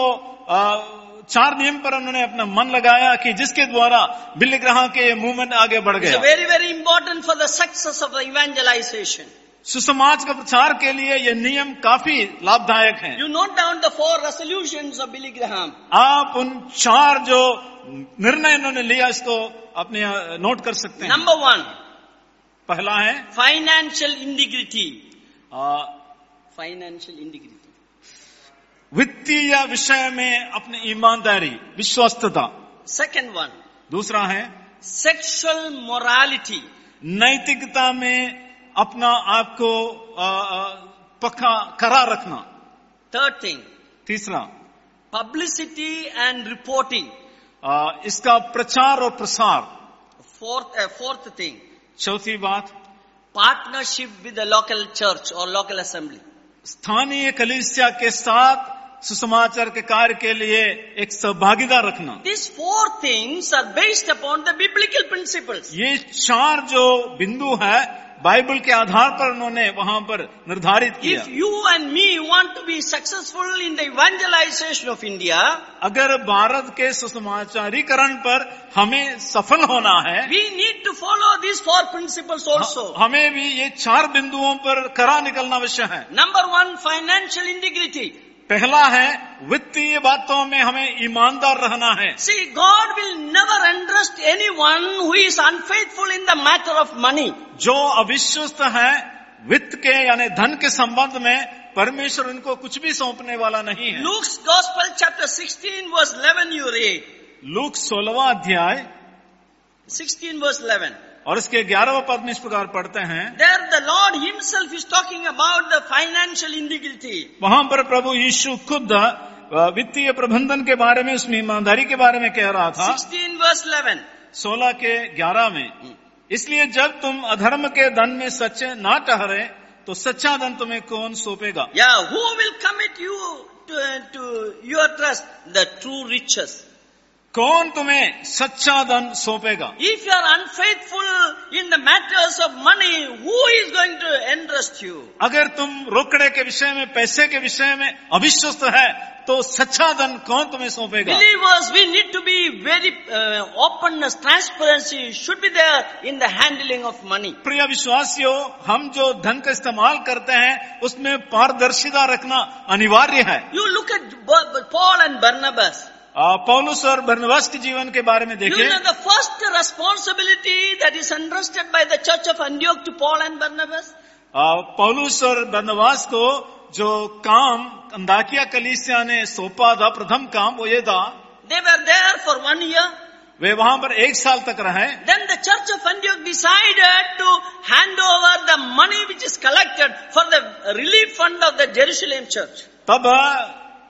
आ, चार नियम पर उन्होंने अपना मन लगाया कि जिसके द्वारा बिली ग्राहम के मूवमेंट आगे बढ़ It's गया। very, very important for the success of the evangelization. सुसमाज का प्रचार के लिए ये नियम काफी लाभदायक हैं। You note down the four resolutions of Billy Graham. आप उन चार जो निर्णय इन्होंने लिया इसको अपने नोट कर सकते हैं। Number one, पहला है financial integrity. आ, Financial integrity. वित्तीय विषय में अपनी ईमानदारी, विश्वस्तता। Second one, दूसरा है sexual morality. नैतिकता में अपना आप को आ, आ, पक्का करा रखना। Third thing, तीसरा publicity and reporting. आ, इसका प्रचार और प्रसार। Fourth, uh, fourth thing, चौथी बात, partnership with the local church or local assembly. स्थानीय कलीसिया के साथ सुसमाचार के कार्य के लिए एक सहभागिता रखना। These four things are based upon the biblical principles. ये चार जो बिंदु है बाइबल के आधार पर उन्होंने वहां पर निर्धारित किया। If you and me want to be successful in the evangelization of India, अगर भारत के सुसमाचारीकरण पर हमें सफल होना है, we need to follow these four principles also. हमें भी ये चार बिंदुओं पर करा निकलना आवश्यक है। Number one, financial integrity. पहला है वित्तीय बातों में हमें ईमानदार रहना है। See, God will never entrust anyone who is unfaithful in the matter of money. जो अविश्वस्त है वित्त के यानी धन के संबंध में, परमेश्वर उनको कुछ भी सौंपने वाला नहीं है। Luke's Gospel chapter sixteen verse eleven you read. Luke सोलहवां अध्याय sixteen verse eleven. और इसके ग्यारहवां पद में इस प्रकार पढ़ते हैं। There the Lord himself is talking about the financial integrity. वहां पर प्रभु यीशु खुद वित्तीय प्रबंधन के बारे में, उसमें ईमानदारी के बारे में कह रहा था। sixteen verse eleven. सोलह के ग्यारह में, इसलिए जब तुम अधर्म के धन में सच्चे ना ठहरे तो सच्चा धन तुम्हें कौन सौंपेगा? Yeah, who will commit you to, to your trust? The true riches. कौन तुम्हें सच्चा धन सौंपेगा? If you are unfaithful in the matters of money, who is going to entrust you? अगर तुम रोकड़े के विषय में, पैसे के विषय में अविश्वस्त है तो सच्चा धन कौन तुम्हें सौंपेगा? Believers, we need to be very uh, openness, transparency should be there in the handling of money. प्रिय विश्वासियों, हम जो धन का इस्तेमाल करते हैं उसमें पारदर्शिता रखना अनिवार्य है। You look at Paul and Barnabas. पौलुस और बरनबास के जीवन के बारे में You देखिए। know the first responsibility that is entrusted by the church of Antioch to Paul and Barnabas? पौलुस और बरनबास को जो काम अंताकिया कलीसिया ने सौंपा था, प्रथम काम वो ये था, They were there for one year. वे वहां पर एक साल तक रहे। Then the church of Antioch decided to hand over the money which is collected for the relief fund of the Jerusalem church. तब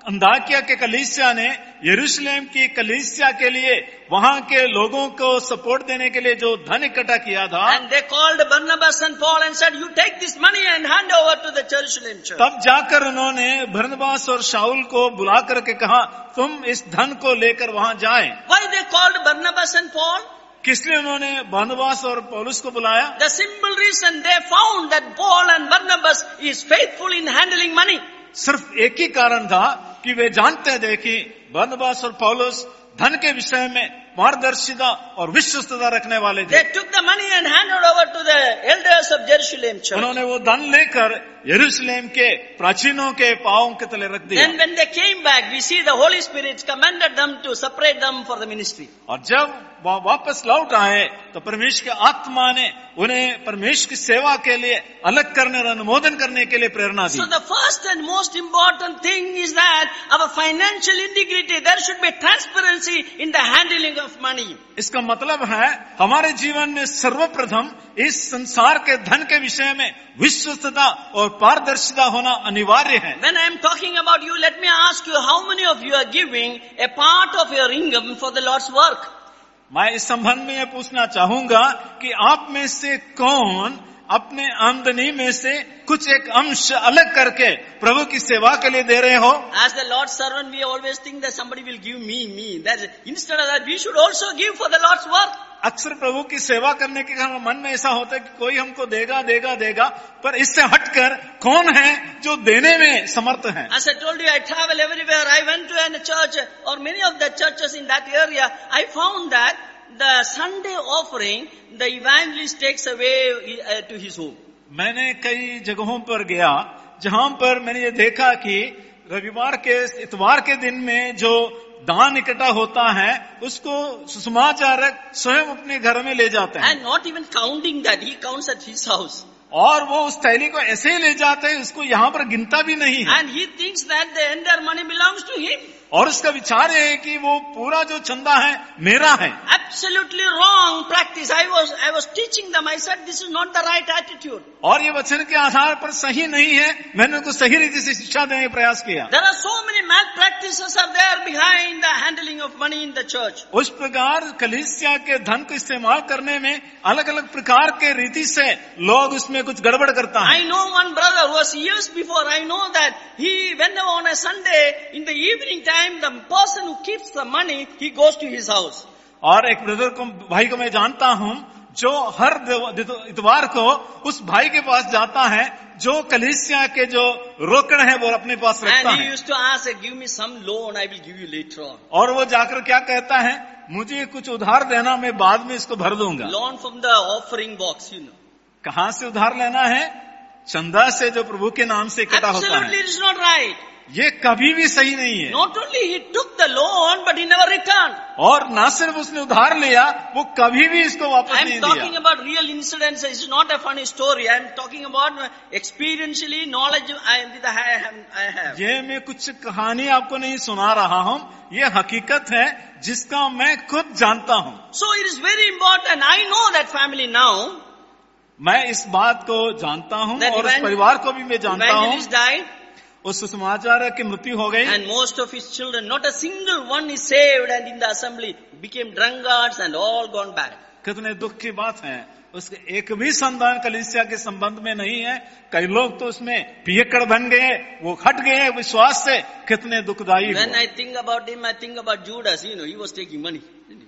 अंताकिया के कलीसिया ने यरूशलेम की कलीसिया के लिए वहां के लोगों को सपोर्ट देने के लिए जो धन इकट्ठा किया था, And they called Barnabas and Paul and said, you take this money and hand over to the Jerusalem church. तब जाकर उन्होंने बरनबास और शाऊल को बुला करके कहा, तुम इस धन को लेकर वहां जाएं। Why they called Barnabas and Paul? किस लिए उन्होंने बरनबास और पौलुस को बुलाया? The simple reason they found that Paul and Barnabas is faithful in handling money. सिर्फ एक ही कारण था कि वे जानते थे कि बरनबास और पौलुस धन के विषय में पारदर्शिता और विश्वस्तता रखने वाले थे। They took the money and handed over to the elders of Jerusalem church. उन्होंने वो धन लेकर यरूशलेम के प्राचीनों के पांवों के तले रख दिया। Then when they came back, we see the Holy Spirit commanded them to separate them for the ministry. और जब वह वापस लौट आए तो परमेश्वर के आत्मा ने उन्हें परमेश्वर की सेवा के लिए अलग करने और अनुमोदन करने के लिए प्रेरणा दी। So the first and most important thing is that our financial integrity, there should be transparency in the handling of money. इसका मतलब है हमारे जीवन में सर्वप्रथम इस संसार के धन के विषय में विश्वस्तता और पारदर्शिता होना अनिवार्य है। When I am talking about you, let me ask you, how many of you are giving a part of your income for the Lord's work? मैं इस संबंध में यह पूछना चाहूंगा कि आप में से कौन अपने आमदनी में से कुछ एक अंश अलग करके प्रभु की सेवा के लिए दे रहे हो? As the Lord's servant, we always think that somebody will give me, me. That instead of that, we should also give for the Lord's work. अक्सर प्रभु की सेवा करने के कारण मन में ऐसा होता है कि कोई हमको देगा देगा देगा, पर इससे हटकर कौन है जो देने में समर्थ है? As I told you, I travel everywhere. I went to a church or many of the churches in that area. I found that the Sunday offering, the evangelist takes away uh, to his home. मैंने कई जगहों पर गया जहां पर मैंने ये देखा कि रविवार के इतवार के दिन में जो दान इकट्ठा होता है उसको सुसमाचारक स्वयं अपने घर में ले जाते हैं। And not even counting that, he counts at his house. और वो उस थैली को ऐसे ही ले जाते हैं, उसको यहाँ पर गिनता भी नहीं है। And he thinks that the entire money belongs to him. और उसका विचार है कि वो पूरा जो चंदा है मेरा है। Absolutely wrong practice. I was I was teaching them. I said this is not the right attitude. और ये वचन के आधार पर सही नहीं है, मैंने उनको सही रीति से शिक्षा देने का प्रयास किया। There are so many malpractices are there behind the handling of money in the church. उस प्रकार कलीसिया के धन को इस्तेमाल करने में अलग अलग प्रकार के रीति से लोग उसमें कुछ गड़बड़ करता है। I know one brother who was years before. I know that he, whenever on a Sunday in the evening time, the person who keeps the money, he goes to his house. और एक brother को भाई को मैं जानता हूं जो हर इतवार को उस भाई के पास जाता है जो कलीसिया के जो रोकड़ है वो अपने पास रखता And he है। used to ask, give me some loan, I will give you later on. और वो जाकर क्या कहता है, मुझे कुछ उधार देना, मैं बाद में इसको भर दूंगा। Loan from the offering box, you know. कहां से उधार लेना है? चंदा से जो प्रभु के नाम से इकट्ठा होता Absolutely, है। it is not right. ये कभी भी सही नहीं है। Not only he took the loan, but he never returned. और ना सिर्फ उसने उधार लिया, वो कभी भी इसको वापस I am नहीं talking दिया। about real incidents. It's not a funny story. I am talking about experientially knowledge I, that I have. I have. ये मैं कुछ कहानी आपको नहीं सुना रहा हूँ, ये हकीकत है जिसका मैं खुद जानता हूँ। So it is very important. I know that family now. मैं इस बात को जानता हूँ That और उस evan- परिवार को भी मैं जानता हूँ। Evangelist died, उस सुसमाचार की मृत्यु हो गई and most of his children, not a single one is saved, and in the assembly became drunkards and all gone bad. कितने दुख की बात है, उसके एक भी संतान कलीसिया के संबंध में नहीं है। कई लोग तो उसमें पियक्कड़ बन गए, वो हट गए विश्वास से। कितने दुखदायी When हुआ। I think about him, I think about Judas. You know, he was taking money.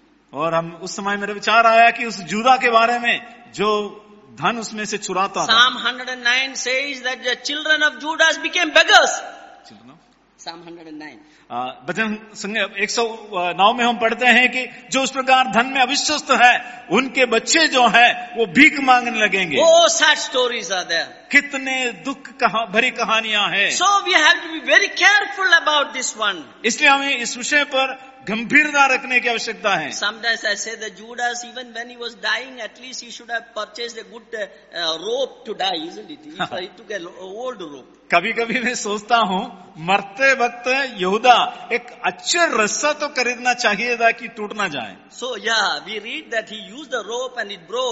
और हम उस समय मेरे विचार आया कि उस जूदा के बारे में जो धन उसमें से चुराता था। Psalm one oh nine says that the children of Judas became beggars. Psalm one oh nine. भजन संग एक सौ नौ में हम पढ़ते हैं कि जो उस प्रकार धन में अविश्वस्त है, उनके बच्चे जो है वो भीख मांगने लगेंगे। Oh, sad stories are there. कितने दुख कहा, भरी कहानियां हैं। So we have to be very careful about this one. इसलिए हमें इस विषय पर गंभीरता रखने की आवश्यकता है। Sometimes I say that Judas, even when he was dying, at least he should have purchased a good uh, uh, rope to die, isn't it? He, he took an old rope. कभी कभी मैं सोचता हूँ मरते वक्त यहूदा एक अच्छे रस्सा तो खरीदना चाहिए था कि टूट ना जाए। So yeah, we read that he used the rope and it broke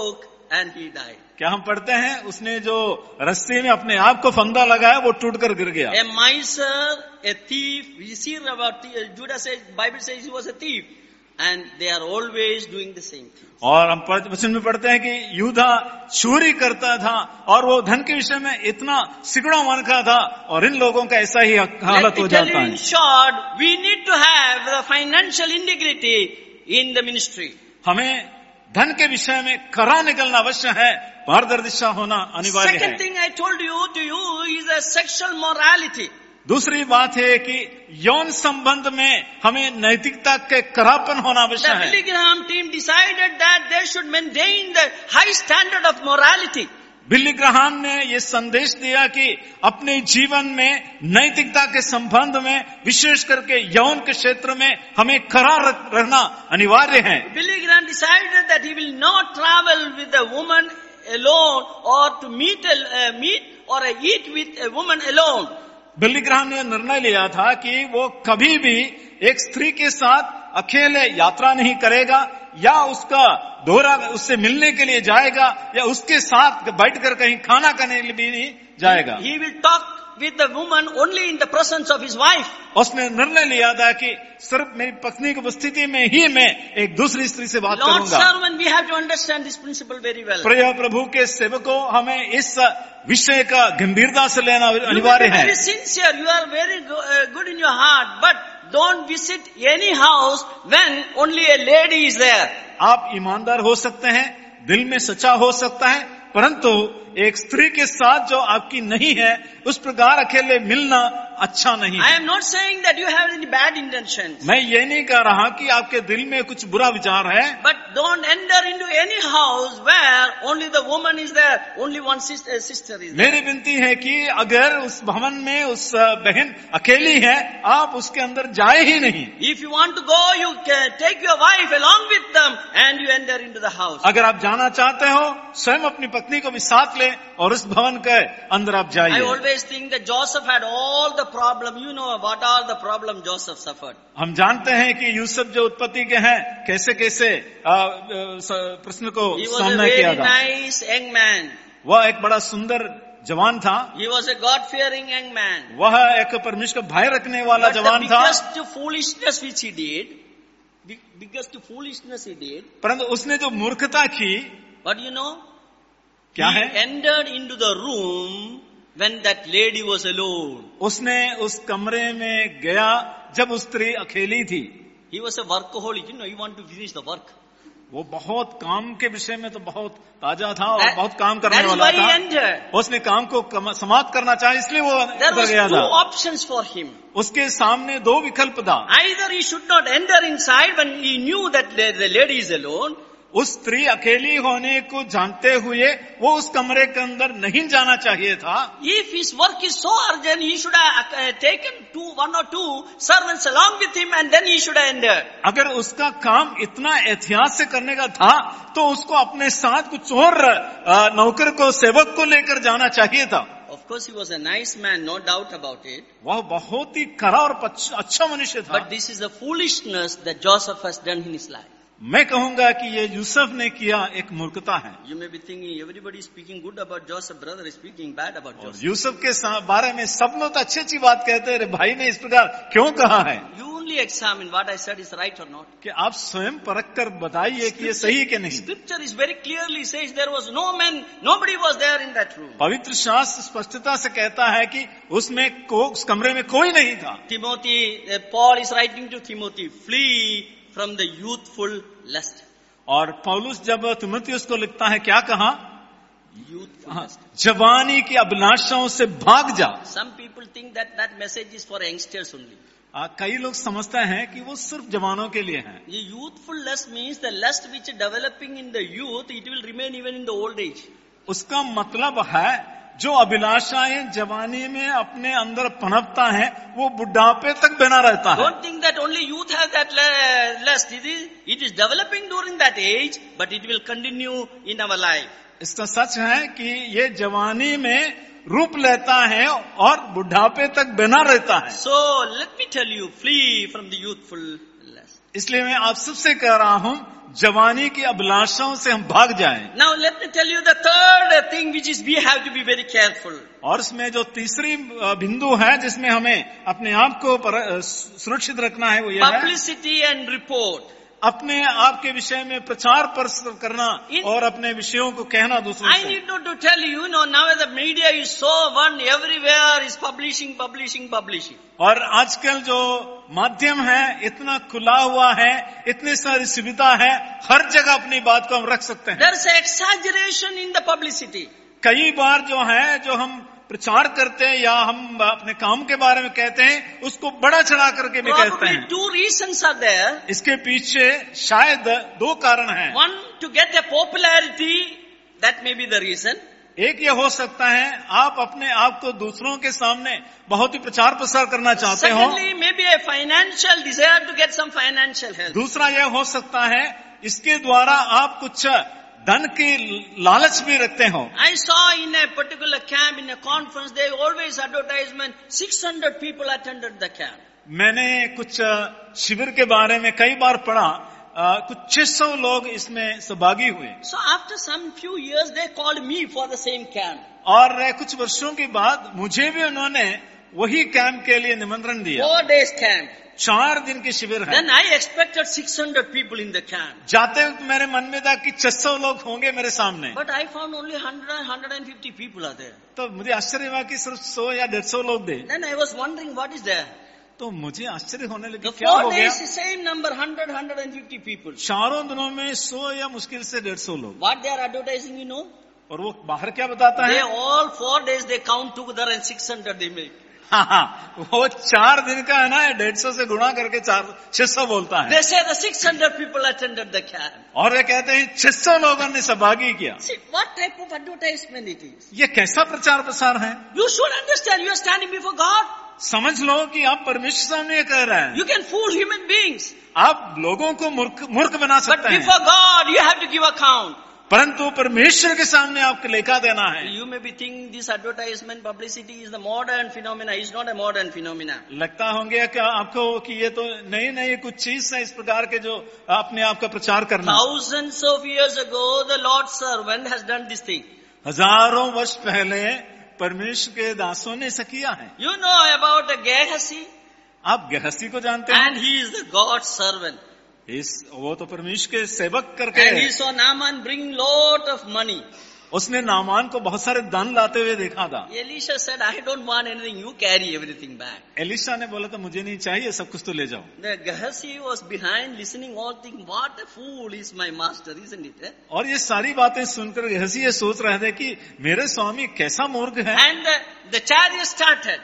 and he died. क्या हम पढ़ते हैं उसने जो रस्सी में अपने आप को फंदा लगाया वो टूटकर गिर गया. A miser, a thief, we see about Judas says, Bible says he was a thief. And they are always doing the same thing. और हम वचन में पढ़ते हैं कि यूदा चोरी करता था और वो धन के विषय में इतना सिकड़ा मन का था और इन लोगों का ऐसा ही हालत हो जाता है. In short, we need to have the financial integrity in the ministry. हमें धन के विषय में कड़ा निकलना अवश्य है, पारदर्शिता होना अनिवार्य है. Second thing I told you to you is a sexual morality. दूसरी बात है कि यौन संबंध में हमें नैतिकता के कड़ापन होना आवश्यक है. The Billy Graham team decided that they should maintain the high standard of morality. Billy Graham ने ये संदेश दिया कि अपने जीवन में नैतिकता के संबंध में विशेष करके यौन के क्षेत्र में हमें कड़ा रहना अनिवार्य है. Billy Graham decided that he will not travel with a woman alone or to meet a, uh, meet or uh, eat with a woman alone. Billy Graham ने निर्णय लिया था कि वो कभी भी एक स्त्री के साथ अकेले यात्रा नहीं करेगा या उसका दोहरा उससे मिलने के लिए जाएगा या उसके साथ बैठकर कहीं खाना खाने के लिए भी नहीं जाएगा. He will talk with the woman only in the presence of his wife. उसने निर्णय लिया था कि सिर्फ मेरी पत्नी की उपस्थिति में ही मैं एक दूसरी स्त्री से बात Lord करूंगा. servant, we have to understand this principle very well. प्रिय प्रभु के सेवकों, हमें इस विषय का गंभीरता से लेना You अनिवार्य may be है. very sincere, you are very go, uh, good in your heart, but don't visit any house when only a lady is there. आप ईमानदार हो सकते हैं, दिल में सच्चा हो सकता है, परंतु एक स्त्री के साथ जो आपकी नहीं है उस प्रकार अकेले मिलना अच्छा नहीं I है. am not saying that you have any bad intentions. मैं ये नहीं कह रहा कि आपके दिल में कुछ बुरा विचार है, But don't enter into any house where only the woman is there, only one sister, sister is there. मेरी विनती है कि अगर उस भवन में उस बहन अकेली है आप उसके अंदर जाए ही नहीं. If you want to go, you can take your wife along with them and you enter into the house. अगर आप जाना चाहते हो स्वयं अपनी पत्नी को भी साथ ले और उस भवन के अंदर आप I जाइए. always think that Joseph had all the problem. You know what are the problem Joseph suffered. हम जानते हैं कि यूसुफ जो उत्पत्ति के हैं कैसे कैसे आ, आ, प्रश्न को He was a सामना किया very था. nice young man. वह एक बड़ा सुंदर जवान था. He was a God-fearing young man. वह एक परमेश्वर का भय रखने वाला But the जवान था. biggest foolishness which he did, big, biggest foolishness he did, परंतु उसने जो मूर्खता की, what do you know? क्या He है? entered into the room when that lady was alone. उसने उस कमरे में गया जब उस स्त्री अकेली थी. He was a workaholic. You know, he wanted to finish the work. वो बहुत काम के विषय में तो बहुत ताजा था और That- बहुत काम करने that is वाला why he था. entered. उसने काम को कम- समाप्त करना चाहा इसलिए वो There अंदर was गया two था. options for him. उसके सामने दो विकल्प था. Either he should not enter inside when he knew that the the lady is alone, उस स्त्री अकेली होने को जानते हुए वो उस कमरे के अंदर नहीं जाना चाहिए था. if his work is so urgent, he should have uh, taken two, one or two servants along with him and then he should have entered. अगर उसका काम इतना एहतियात से करने का था तो उसको अपने साथ कुछ और अ, नौकर को सेवक को लेकर जाना चाहिए था. Of course, he was a nice man, no doubt about it. वह बहुत ही कड़ा और पच- अच्छा मनुष्य था. But this is the foolishness that Joseph has done in his life. मैं कहूंगा कि ये यूसुफ ने किया एक मूर्खता है. You may be thinking everybody is speaking good about Joseph, brother is speaking bad about और Joseph. यूसुफ के सा- बारे में सब लोग तो अच्छी अच्छी बात कहते हैं. अरे भाई ने इस प्रकार क्यों कहा है? You only examine what I said is right or not. कि आप स्वयं परख कर बताइए कि ये सही है कि नहीं. Scripture is very clearly says there was no man, nobody was there in that room. पवित्र शास्त्र स्पष्टता से कहता है कि उसमें को, उस कमरे में कोई नहीं था. Timothy, uh, Paul is writing to Timothy, flee from the youthful lust. और पौलुस जब तिमुथियुस को लिखता है क्या कहा? Youthful हाँ, lust. जवानी की अभिलाषाओं से भाग जा. Some people think that that message is for youngsters only. आ, कई लोग समझते हैं कि वो सिर्फ जवानों के लिए है. The youthful lust means the lust which is developing in the youth, it will remain even in the old age. उसका मतलब है जो अभिलाषाएं जवानी में अपने अंदर पनपता है वो बुढ़ापे तक बना रहता है. Don't think that only youth has that le- lust. It is, it is developing during that age, but it will continue in our life. इसका सच है कि ये जवानी में रूप लेता है और बुढ़ापे तक बना रहता है. So let me tell you, flee from the youthful lust. इसलिए मैं आप सबसे कह रहा हूं, जवानी की अभिलाषाओं से हम भाग जाएं। Now let me tell you the third thing which is we have to be very careful. और इसमें जो तीसरी बिंदु है जिसमें हमें अपने आप को पर, सुरक्षित रखना है, वो ये है Publicity and report. अपने आप के विषय में प्रचार प्रसार करना और अपने विषयों को कहना दूसरों I से। need not to tell you, you know, now the media is so one, everywhere is publishing, publishing, publishing. और आजकल जो माध्यम है इतना खुला हुआ है, इतनी सारी सुविधा है, हर जगह अपनी बात को हम रख सकते हैं। There is an exaggeration in the publicity. कई बार जो है, जो हम प्रचार करते हैं या हम अपने काम के बारे में कहते हैं, उसको बड़ा चढ़ा करके भी कहते Probably हैं। two reasons are there. इसके पीछे शायद दो कारण हैं। One, to get a popularity, that may be the reason. एक ये हो सकता है, आप अपने आप को दूसरों के सामने बहुत ही प्रचार प्रसार करना चाहते हो। Secondly, maybe a financial desire to get some financial help. दूसरा यह हो सकता है, इसके द्वारा आप कुछ धन की लालच भी रखते हो। I saw in a particular camp, in a conference, they always advertisement, six hundred people attended the camp. मैंने कुछ शिविर के बारे में कई बार पढ़ा, आ, कुछ छह सौ लोग इसमें सहभागी हुए। So after some few years, they called me for the same camp. और कुछ वर्षों के बाद मुझे भी उन्होंने वही कैंप के लिए निमंत्रण दिया। Four days camp. चार दिन की शिविर है। Then I expected six hundred people in the camp. जाते वक्त मेरे मन में था कि छह सौ लोग होंगे मेरे सामने, But I found only one hundred, one hundred fifty people are there. तो मुझे आश्चर्य हुआ कि सिर्फ सौ या डेढ़ सौ लोग थे। Then I was wondering what is there. तो मुझे आश्चर्य होने लगा, The क्या हो four गया? days, same number, one hundred, one hundred fifty people. चारों दिनों में सौ या मुश्किल से डेढ़ सौ लोग। What they are advertising, you know? और वो बाहर क्या बताता They है? all four days they count together and six hundred they make. हाँ हाँ, वो चार दिन का है ना, डेढ़ सौ से गुणा करके चार छह सौ बोलता है। They say the six hundred people attended the camp. और वे कहते हैं छह सौ लोगों ने सहभागी किया। See, what type of advertisement it is? ये कैसा प्रचार प्रसार है? You should understand, you are standing before God. समझ लो कि आप परमेश्वर सामने ये कह रहे हैं। You can fool human beings. आप लोगों को मूर्ख मूर्ख बना But सकते हैं, before God, you have to give account. परंतु परमेश्वर के सामने आपको लेखा देना है। You may be thinking this advertisement publicity is the modern phenomena. It's not a modern phenomena. लगता होंगे क्या आपको कि ये तो नई नई कुछ चीज है इस प्रकार के जो अपने आप का प्रचार करना। Thousands of years ago, the Lord's servant has done this thing. हजारों वर्ष पहले परमेश्वर के दासों ने ऐसा किया है। You know about the Gehazi? आप गेहसी को जानते हैं? And he is the God's servant. इस वो तो परमेश्वर के सेवक करके And he saw Naaman bring lot of money. उसने नामान को बहुत सारे धन लाते हुए देखा था। Elisha said, I don't want anything. You carry everything back. Elisha ने बोला था मुझे नहीं चाहिए, सब कुछ तो ले जाओ। The Gehazi was behind listening all things. What a fool is my master, isn't it? Eh? और ये सारी बातें सुनकर गेहसी ये सोच रहे थे कि मेरे स्वामी कैसा मूर्ख है। And the, the chariot started.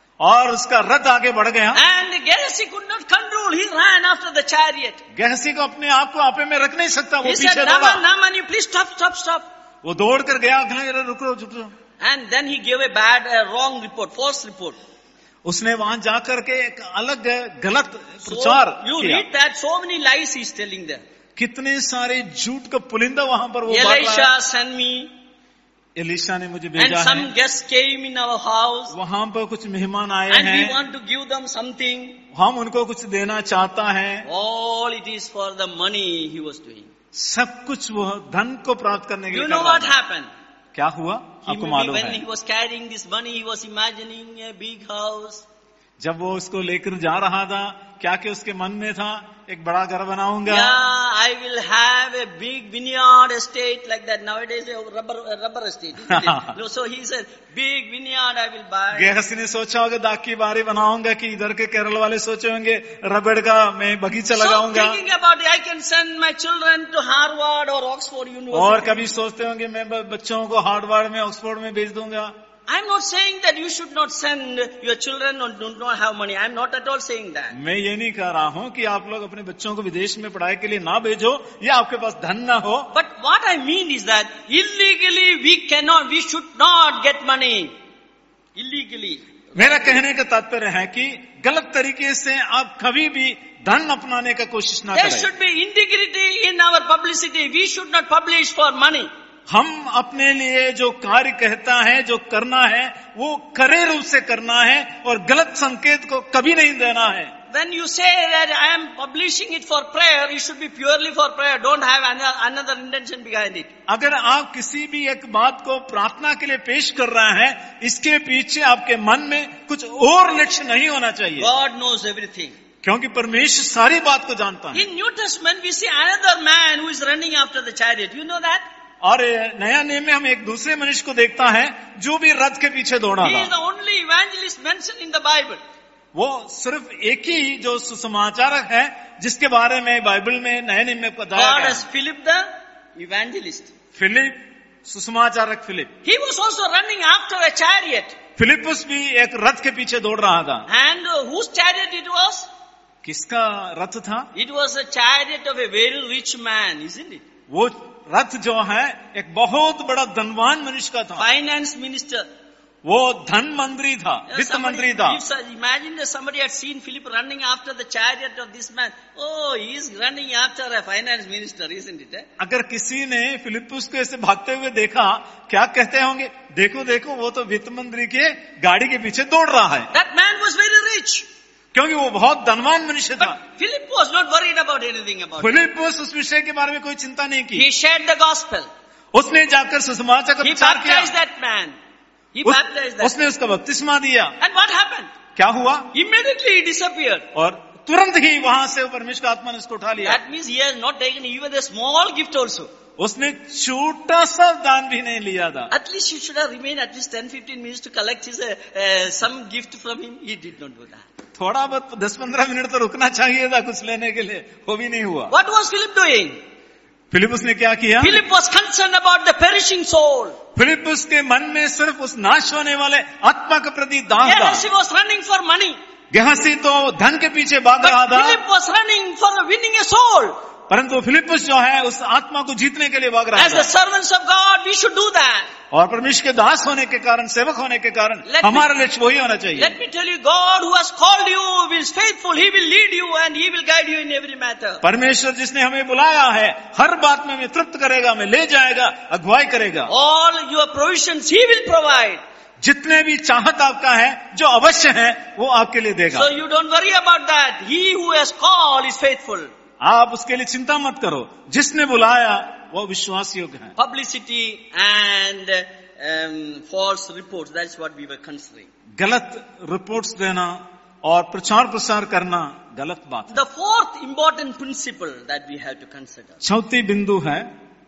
और उसका रथ आगे बढ़ गया। And Gehazi could not control. He ran after the chariot. गेहसी को अपने आप को आपे में रख नहीं सकता, वो He said, पीछे दौड़ा। Naaman, Naaman, you please stop, stop, stop. वो दौड़ कर गया, कहा रुको रुको। And then he gave a bad, a wrong report, false report. उसने वहां जाकर के एक अलग गलत So प्रचार you किया। read that, so many lies he's telling there. कितने सारे झूठ का पुलिंदा वहां पर वो बात रहा है। Elisha sent me. एलिशा ने मुझे And भेजा some है। guests came in our house. वहां पर कुछ मेहमान आए And we हैं, want to give them something. हम उनको कुछ देना चाहता है। All it is for the money he was doing. सब कुछ वो धन को प्राप्त करने के लिए You कर know रहा what था। happened? क्या हुआ He आपको maybe मालूम when है? he was carrying this money, he was imagining a big house. जब वो उसको लेकर जा रहा था, क्या कि उसके मन में था एक बड़ा घर बनाऊंगा। Yeah, I will have a big vineyard estate like that. Nowadays, a rubber, a rubber estate. Isn't it? No, so he said, big vineyard I will buy. गेहसी ने सोचा होगा दाख की बारी बनाऊंगा, कि इधर के केरल वाले सोचे होंगे रबड़ का मैं बगीचा So लगाऊंगा। thinking about it, I can send my children to Harvard or Oxford University. और कभी सोचते होंगे मैं बच्चों को हार्वर्ड में ऑक्सफोर्ड में भेज दूंगा। I'm not saying that you should not send your children or do not have money. I'm not at all saying that. मैं ये नहीं कह रहा हूँ कि आप लोग अपने बच्चों को विदेश में पढ़ाई के लिए ना भेजो या आपके पास धन ना हो। But what I mean is that illegally we cannot, we should not get money. Illegally. मेरा कहने का तात्पर्य है कि गलत तरीके से आप कभी भी धन अपनाने का कोशिश ना There करें। should be integrity in our publicity. We should not publish for money. हम अपने लिए जो कार्य कहता है, जो करना है, वो करे रूप से करना है और गलत संकेत को कभी नहीं देना है। when you say that I am publishing it for prayer, it should be purely for prayer. Don't have another, another intention behind it. अगर आप किसी भी एक बात को प्रार्थना के लिए पेश कर रहे हैं, इसके पीछे आपके मन में कुछ और लक्ष्य नहीं होना चाहिए. God knows everything. क्योंकि परमेश्वर सारी बात को जानता है. In New Testament, we see another man who is running after the chariot. You know that? और नया नियम में हम एक दूसरे मनुष्य को देखता है जो भी रथ के पीछे दौड़ा He is था. the only evangelist mentioned in the Bible. वो सिर्फ एक ही जो सुसमाचारक है जिसके बारे में बाइबल में नए नियम में बताया God गया. has Philip the evangelist. Philip, सुसमाचारक Philip. He was also running after a chariot. फिलिपुस भी एक रथ के पीछे दौड़ रहा था. And uh, whose chariot it was? किसका रथ था? It was a chariot of a very rich man, isn't it? वो रथ जो है एक बहुत बड़ा धनवान मनुष्य का था. Finance minister. वो धन मंत्री था, वित्त Somebody- मंत्री था. if, uh, imagine that somebody had seen Philip running after the chariot of this man. Oh, he is running after a finance minister, isn't it? Eh? अगर किसी ने फिलिपुस को ऐसे भागते हुए देखा, क्या कहते होंगे? देखो देखो, वो तो वित्त मंत्री के गाड़ी के पीछे दौड़ रहा है. That man was very rich. क्योंकि वो बहुत धनवान मनुष्य था. But Philip was not worried about anything about it. Philip उस विषय के बारे में कोई चिंता नहीं की. He shared the gospel. उसने जाकर सुसमाचार का He प्रचार किया. baptized that man. He उस, baptized that उसने उसका बपतिस्मा दिया. And what happened? क्या हुआ? Immediately he disappeared. और तुरंत ही वहां से परमेश्वर का आत्मा ने उसको उठा लिया. That means he has not taken even a small gift also. उसने छोटा सा दान भी नहीं लिया था. At least he should have remained at least ten to fifteen minutes to collect his uh, uh, some gift from him. He did not do that. थोड़ा बहुत दस पंद्रह मिनट तो रुकना चाहिए था कुछ लेने के लिए, वो भी नहीं हुआ. What was Philip doing? Philip ने क्या किया? Philip was concerned about the perishing soul. Philip के मन में सिर्फ उस नाश होने वाले आत्मा के प्रति दान था. Yes, he was running for money. गेहसी तो धन के पीछे भाग रहा But था, Philip was running for winning a soul. परंतु फिलिपुस जो है उस आत्मा को जीतने के लिए भाग रहा As the था. servants of God, we should do that. और परमेश्वर के दास होने के कारण, सेवक होने के कारण Let me- हमारा लक्ष्य वही होना चाहिए. Let me tell you, God who has called you is faithful. He will lead you and He will guide you in every matter. परमेश्वर जिसने हमें बुलाया है हर बात में हमें तृप्त करेगा, हमें ले जाएगा, अगुवाई करेगा. All your provisions He will provide. जितने भी चाहत आपका है, जो अवश्य है, वो आपके लिए देगा. So you don't worry about that. He who has called is faithful. आप उसके लिए चिंता मत करो. जिसने बुलाया वो विश्वास योग्य है. Publicity and um, false reports. That's what we were considering. गलत रिपोर्ट्स देना और प्रचार प्रसार करना गलत बात है. The fourth important principle that we have to consider. चौथी बिंदु है,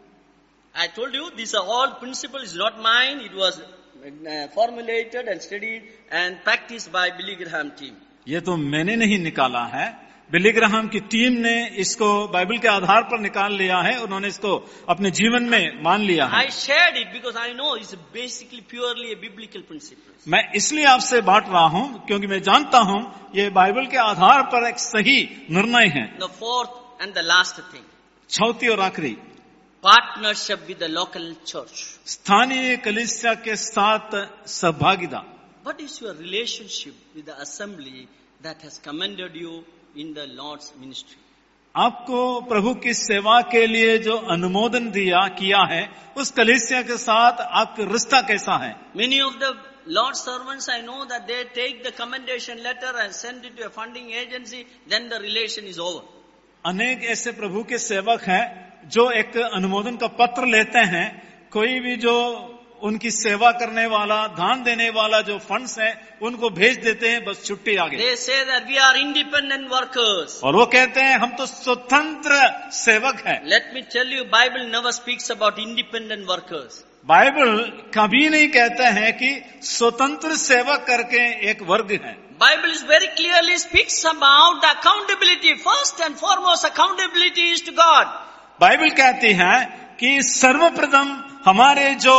I told you, these are all principles, is not mine. It was uh, formulated and studied and practiced by Billy Graham team. ये तो मैंने नहीं निकाला है, Billy Graham की टीम ने इसको बाइबल के आधार पर निकाल लिया है. उन्होंने इसको अपने जीवन में मान लिया है. I shared it because I know it's basically purely a biblical principle. मैं इसलिए आपसे बांट रहा हूं क्योंकि मैं जानता हूं ये बाइबल के आधार पर एक सही निर्णय है. The fourth and the last thing, चौथी और आखिरी, partnership with the local church. स्थानीय कलीसिया के साथ सहभागिता. What is your relationship with the assembly that has commended you in the Lord's ministry? आपको प्रभु की सेवा के लिए जो अनुमोदन दिया किया है, उस कलीसिया के साथ आपका रिश्ता कैसा है? Many of the Lord's servants, I know that they take the commendation letter and send it to a funding agency, then the relation is over. अनेक ऐसे प्रभु के सेवक हैं जो एक अनुमोदन का पत्र लेते हैं, कोई भी जो उनकी सेवा करने वाला, दान देने वाला जो फंड्स है, उनको भेज देते हैं, बस छुट्टी आ गई. They say that we are independent workers. और वो कहते हैं हम तो स्वतंत्र सेवक हैं. Let me tell you, Bible never speaks about independent workers. Bible कभी नहीं कहता है कि स्वतंत्र सेवक करके एक वर्ग है. Bible is very clearly speaks about the accountability. First and foremost, accountability is to God. Bible कहती है कि सर्वप्रथम हमारे जो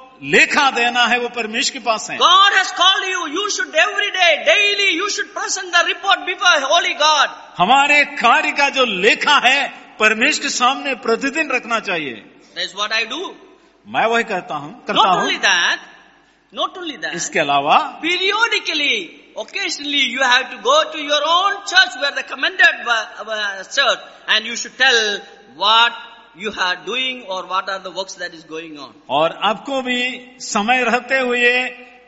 लेखा देना है वो परमेश्वर के पास है. God has called you. You should every day, daily, you should present the report before Holy God. हमारे कार्य का जो लेखा है परमेश्वर के सामने प्रतिदिन रखना चाहिए. That's what I do. मैं वही करता हूँ करता Not हूँ. only that, not only that, इसके अलावा periodically, occasionally you have to go to your own church where the commended uh, church and you should tell what you are doing or what are the works that is going on. और आपको भी समय रहते हुए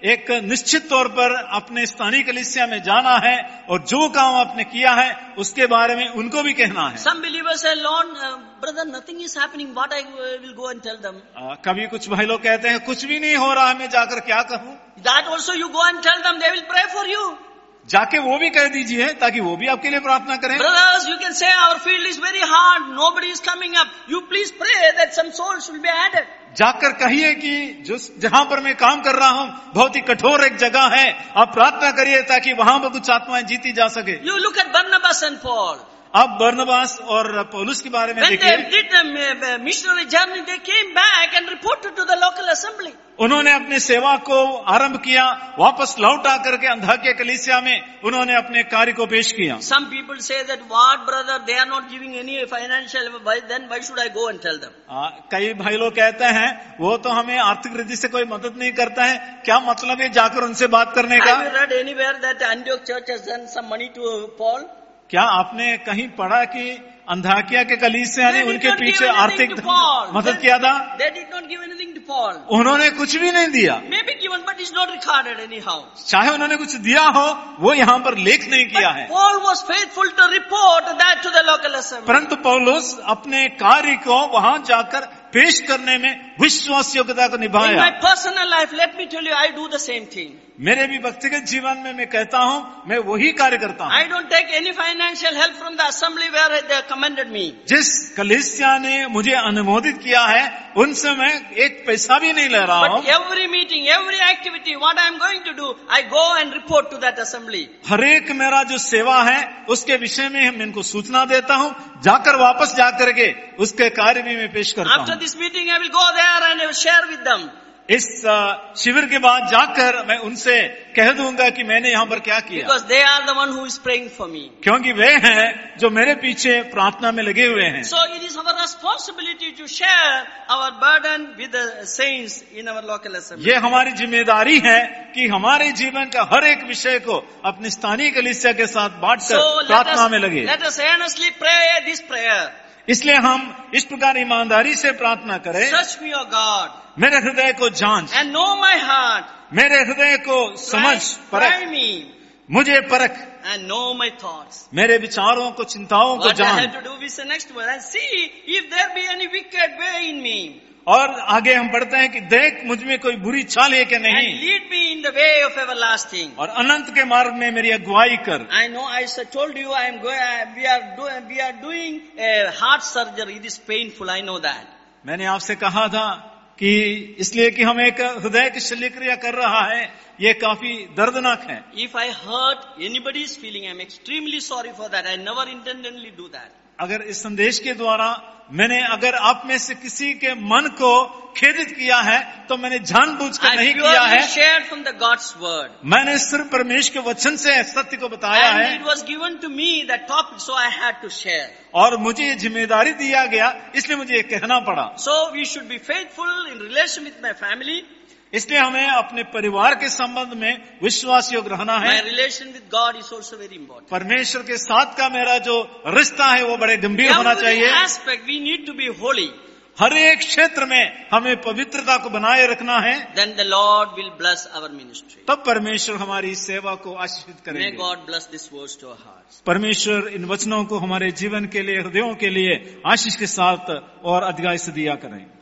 एक निश्चित तौर पर अपने स्थानीय कलीसिया में जाना है और जो काम आपने किया है उसके बारे में उनको भी कहना है। Some believers say, Lord, uh, brother, nothing is happening. What I uh, will go and tell them? आ, कभी कुछ भाई लोग कहते हैं कुछ भी नहीं हो रहा है, मैं जाकर क्या कहूँ? That also you go and tell them, they will pray for you. जाके वो भी कह दीजिए ताकि वो भी आपके लिए प्रार्थना करें। Brothers, you can say our field is very hard. Nobody is coming up. You please pray that some souls will be added. जाकर कहिए कि जो जहां पर मैं काम कर रहा हूं बहुत ही कठोर एक जगह है, आप प्रार्थना करिए ताकि वहां पर कुछ आत्माएं जीती जा सके। You look at Barnabas and Paul. अब बरनबास और पौलुस के बारे में When देखिए। they did the missionary journey, they came back and reported to the local assembly. उन्होंने अपने सेवा को आरंभ किया, वापस लौट आकर के अंधाकिया कलीसिया में उन्होंने अपने कार्य को पेश किया। Some people say that, what brother, they are not giving any financial, why, then why should I go and tell them? आ, कई भाई लोग कहते हैं वो तो हमें आर्थिक वृद्धि से कोई मदद नहीं करता है, क्या मतलब है जाकर उनसे बात करने का? Have you read anywhere that Antioch church has sent some money to Paul? क्या आपने कहीं पढ़ा कि अंधाकिया के कलीसिया ने They did उनके not पीछे give anything आर्थिक to Paul. मदद They- किया था? They did not give anything to Paul. उन्होंने कुछ भी नहीं दिया। Maybe given, but it's not recorded anyhow. चाहे उन्होंने कुछ दिया हो वो यहाँ पर लेख नहीं किया है। But Paul was faithful to report that to the local assembly. परंतु पौलुस अपने कार्य को वहां जाकर पेश करने में विश्वास योग्यता को In निभाया। my personal life, let me tell you, I do the same thing. मेरे भी व्यक्तिगत जीवन में मैं कहता हूँ मैं वही कार्य करता हूँ। I don't take any financial help from the assembly where they commended me. जिस कलीसिया ने मुझे अनुमोदित किया है उनसे मैं एक पैसा भी नहीं ले रहा हूँ। But every meeting, every activity, what I am going to do, I go and report to that assembly. हर एक मेरा जो सेवा है उसके विषय में मैं इनको सूचना देता हूँ, जाकर वापस जाकर के उसके कार्य भी मैं पेश करता After हूँ। this meeting, I will go there and I will share with them. इस अ, शिविर के बाद जाकर मैं उनसे कह दूंगा कि मैंने यहाँ पर क्या किया, Because they are the one who is praying for me. क्योंकि वे हैं जो मेरे पीछे प्रार्थना में लगे हुए हैं। So it is our responsibility to share our burden with the saints in our local assembly. ये हमारी जिम्मेदारी है कि हमारे जीवन का हर एक विषय को अपने स्थानीय कलीसिया के साथ So बांटकर let प्रार्थना में us, लगे। let us earnestly pray this prayer. इसलिए हम इस प्रकार ईमानदारी से प्रार्थना करें। Search me, O God, मेरे हृदय को जांच, and know my heart. मेरे हृदय को समझ, Try, परख, try me मुझे परख, and know my thoughts. मेरे विचारों को, चिंताओं को What I जान। have to do is the next word, and see if there be any wicked way in me, और आगे हम पढ़ते हैं कि देख मुझ में कोई बुरी चाल है कि and नहीं, lead me in the way of everlasting. और अनंत के मार्ग में मेरी अगुवाई कर। I know I s- told you I am going, we are doing, we are doing a heart surgery. It is painful. I know that. मैंने आपसे कहा था कि इसलिए कि हम एक हृदय की शल्यक्रिया कर रहा है, ये काफी दर्दनाक है। If I hurt anybody's feeling, I am extremely sorry for that. I never intentionally do that. अगर इस संदेश के द्वारा मैंने अगर आप में से किसी के मन को खेदित किया है तो मैंने जानबूझकर I नहीं किया है। purely shared from the God's word. मैंने सिर्फ परमेश्वर के वचन से सत्य को बताया And है it was given to me that topic, so I had to share. और मुझे ये जिम्मेदारी दिया गया, इसलिए मुझे ये कहना पड़ा। So we should be faithful in relation with my family. इसलिए हमें अपने परिवार के संबंध में विश्वास योग्य रहना है। My relation with God is also very important. परमेश्वर के साथ का मेरा जो रिश्ता है वो बड़े गंभीर होना Every चाहिए। aspect we need to be holy. हर एक क्षेत्र में हमें पवित्रता को बनाए रखना है, Then the Lord will bless our ministry. तब परमेश्वर हमारी सेवा को आशीषित May करेंगे। God bless these words to our hearts. परमेश्वर इन वचनों को हमारे जीवन के लिए, हृदयों के लिए आशीष के साथ और अधिकाई से दिया करें।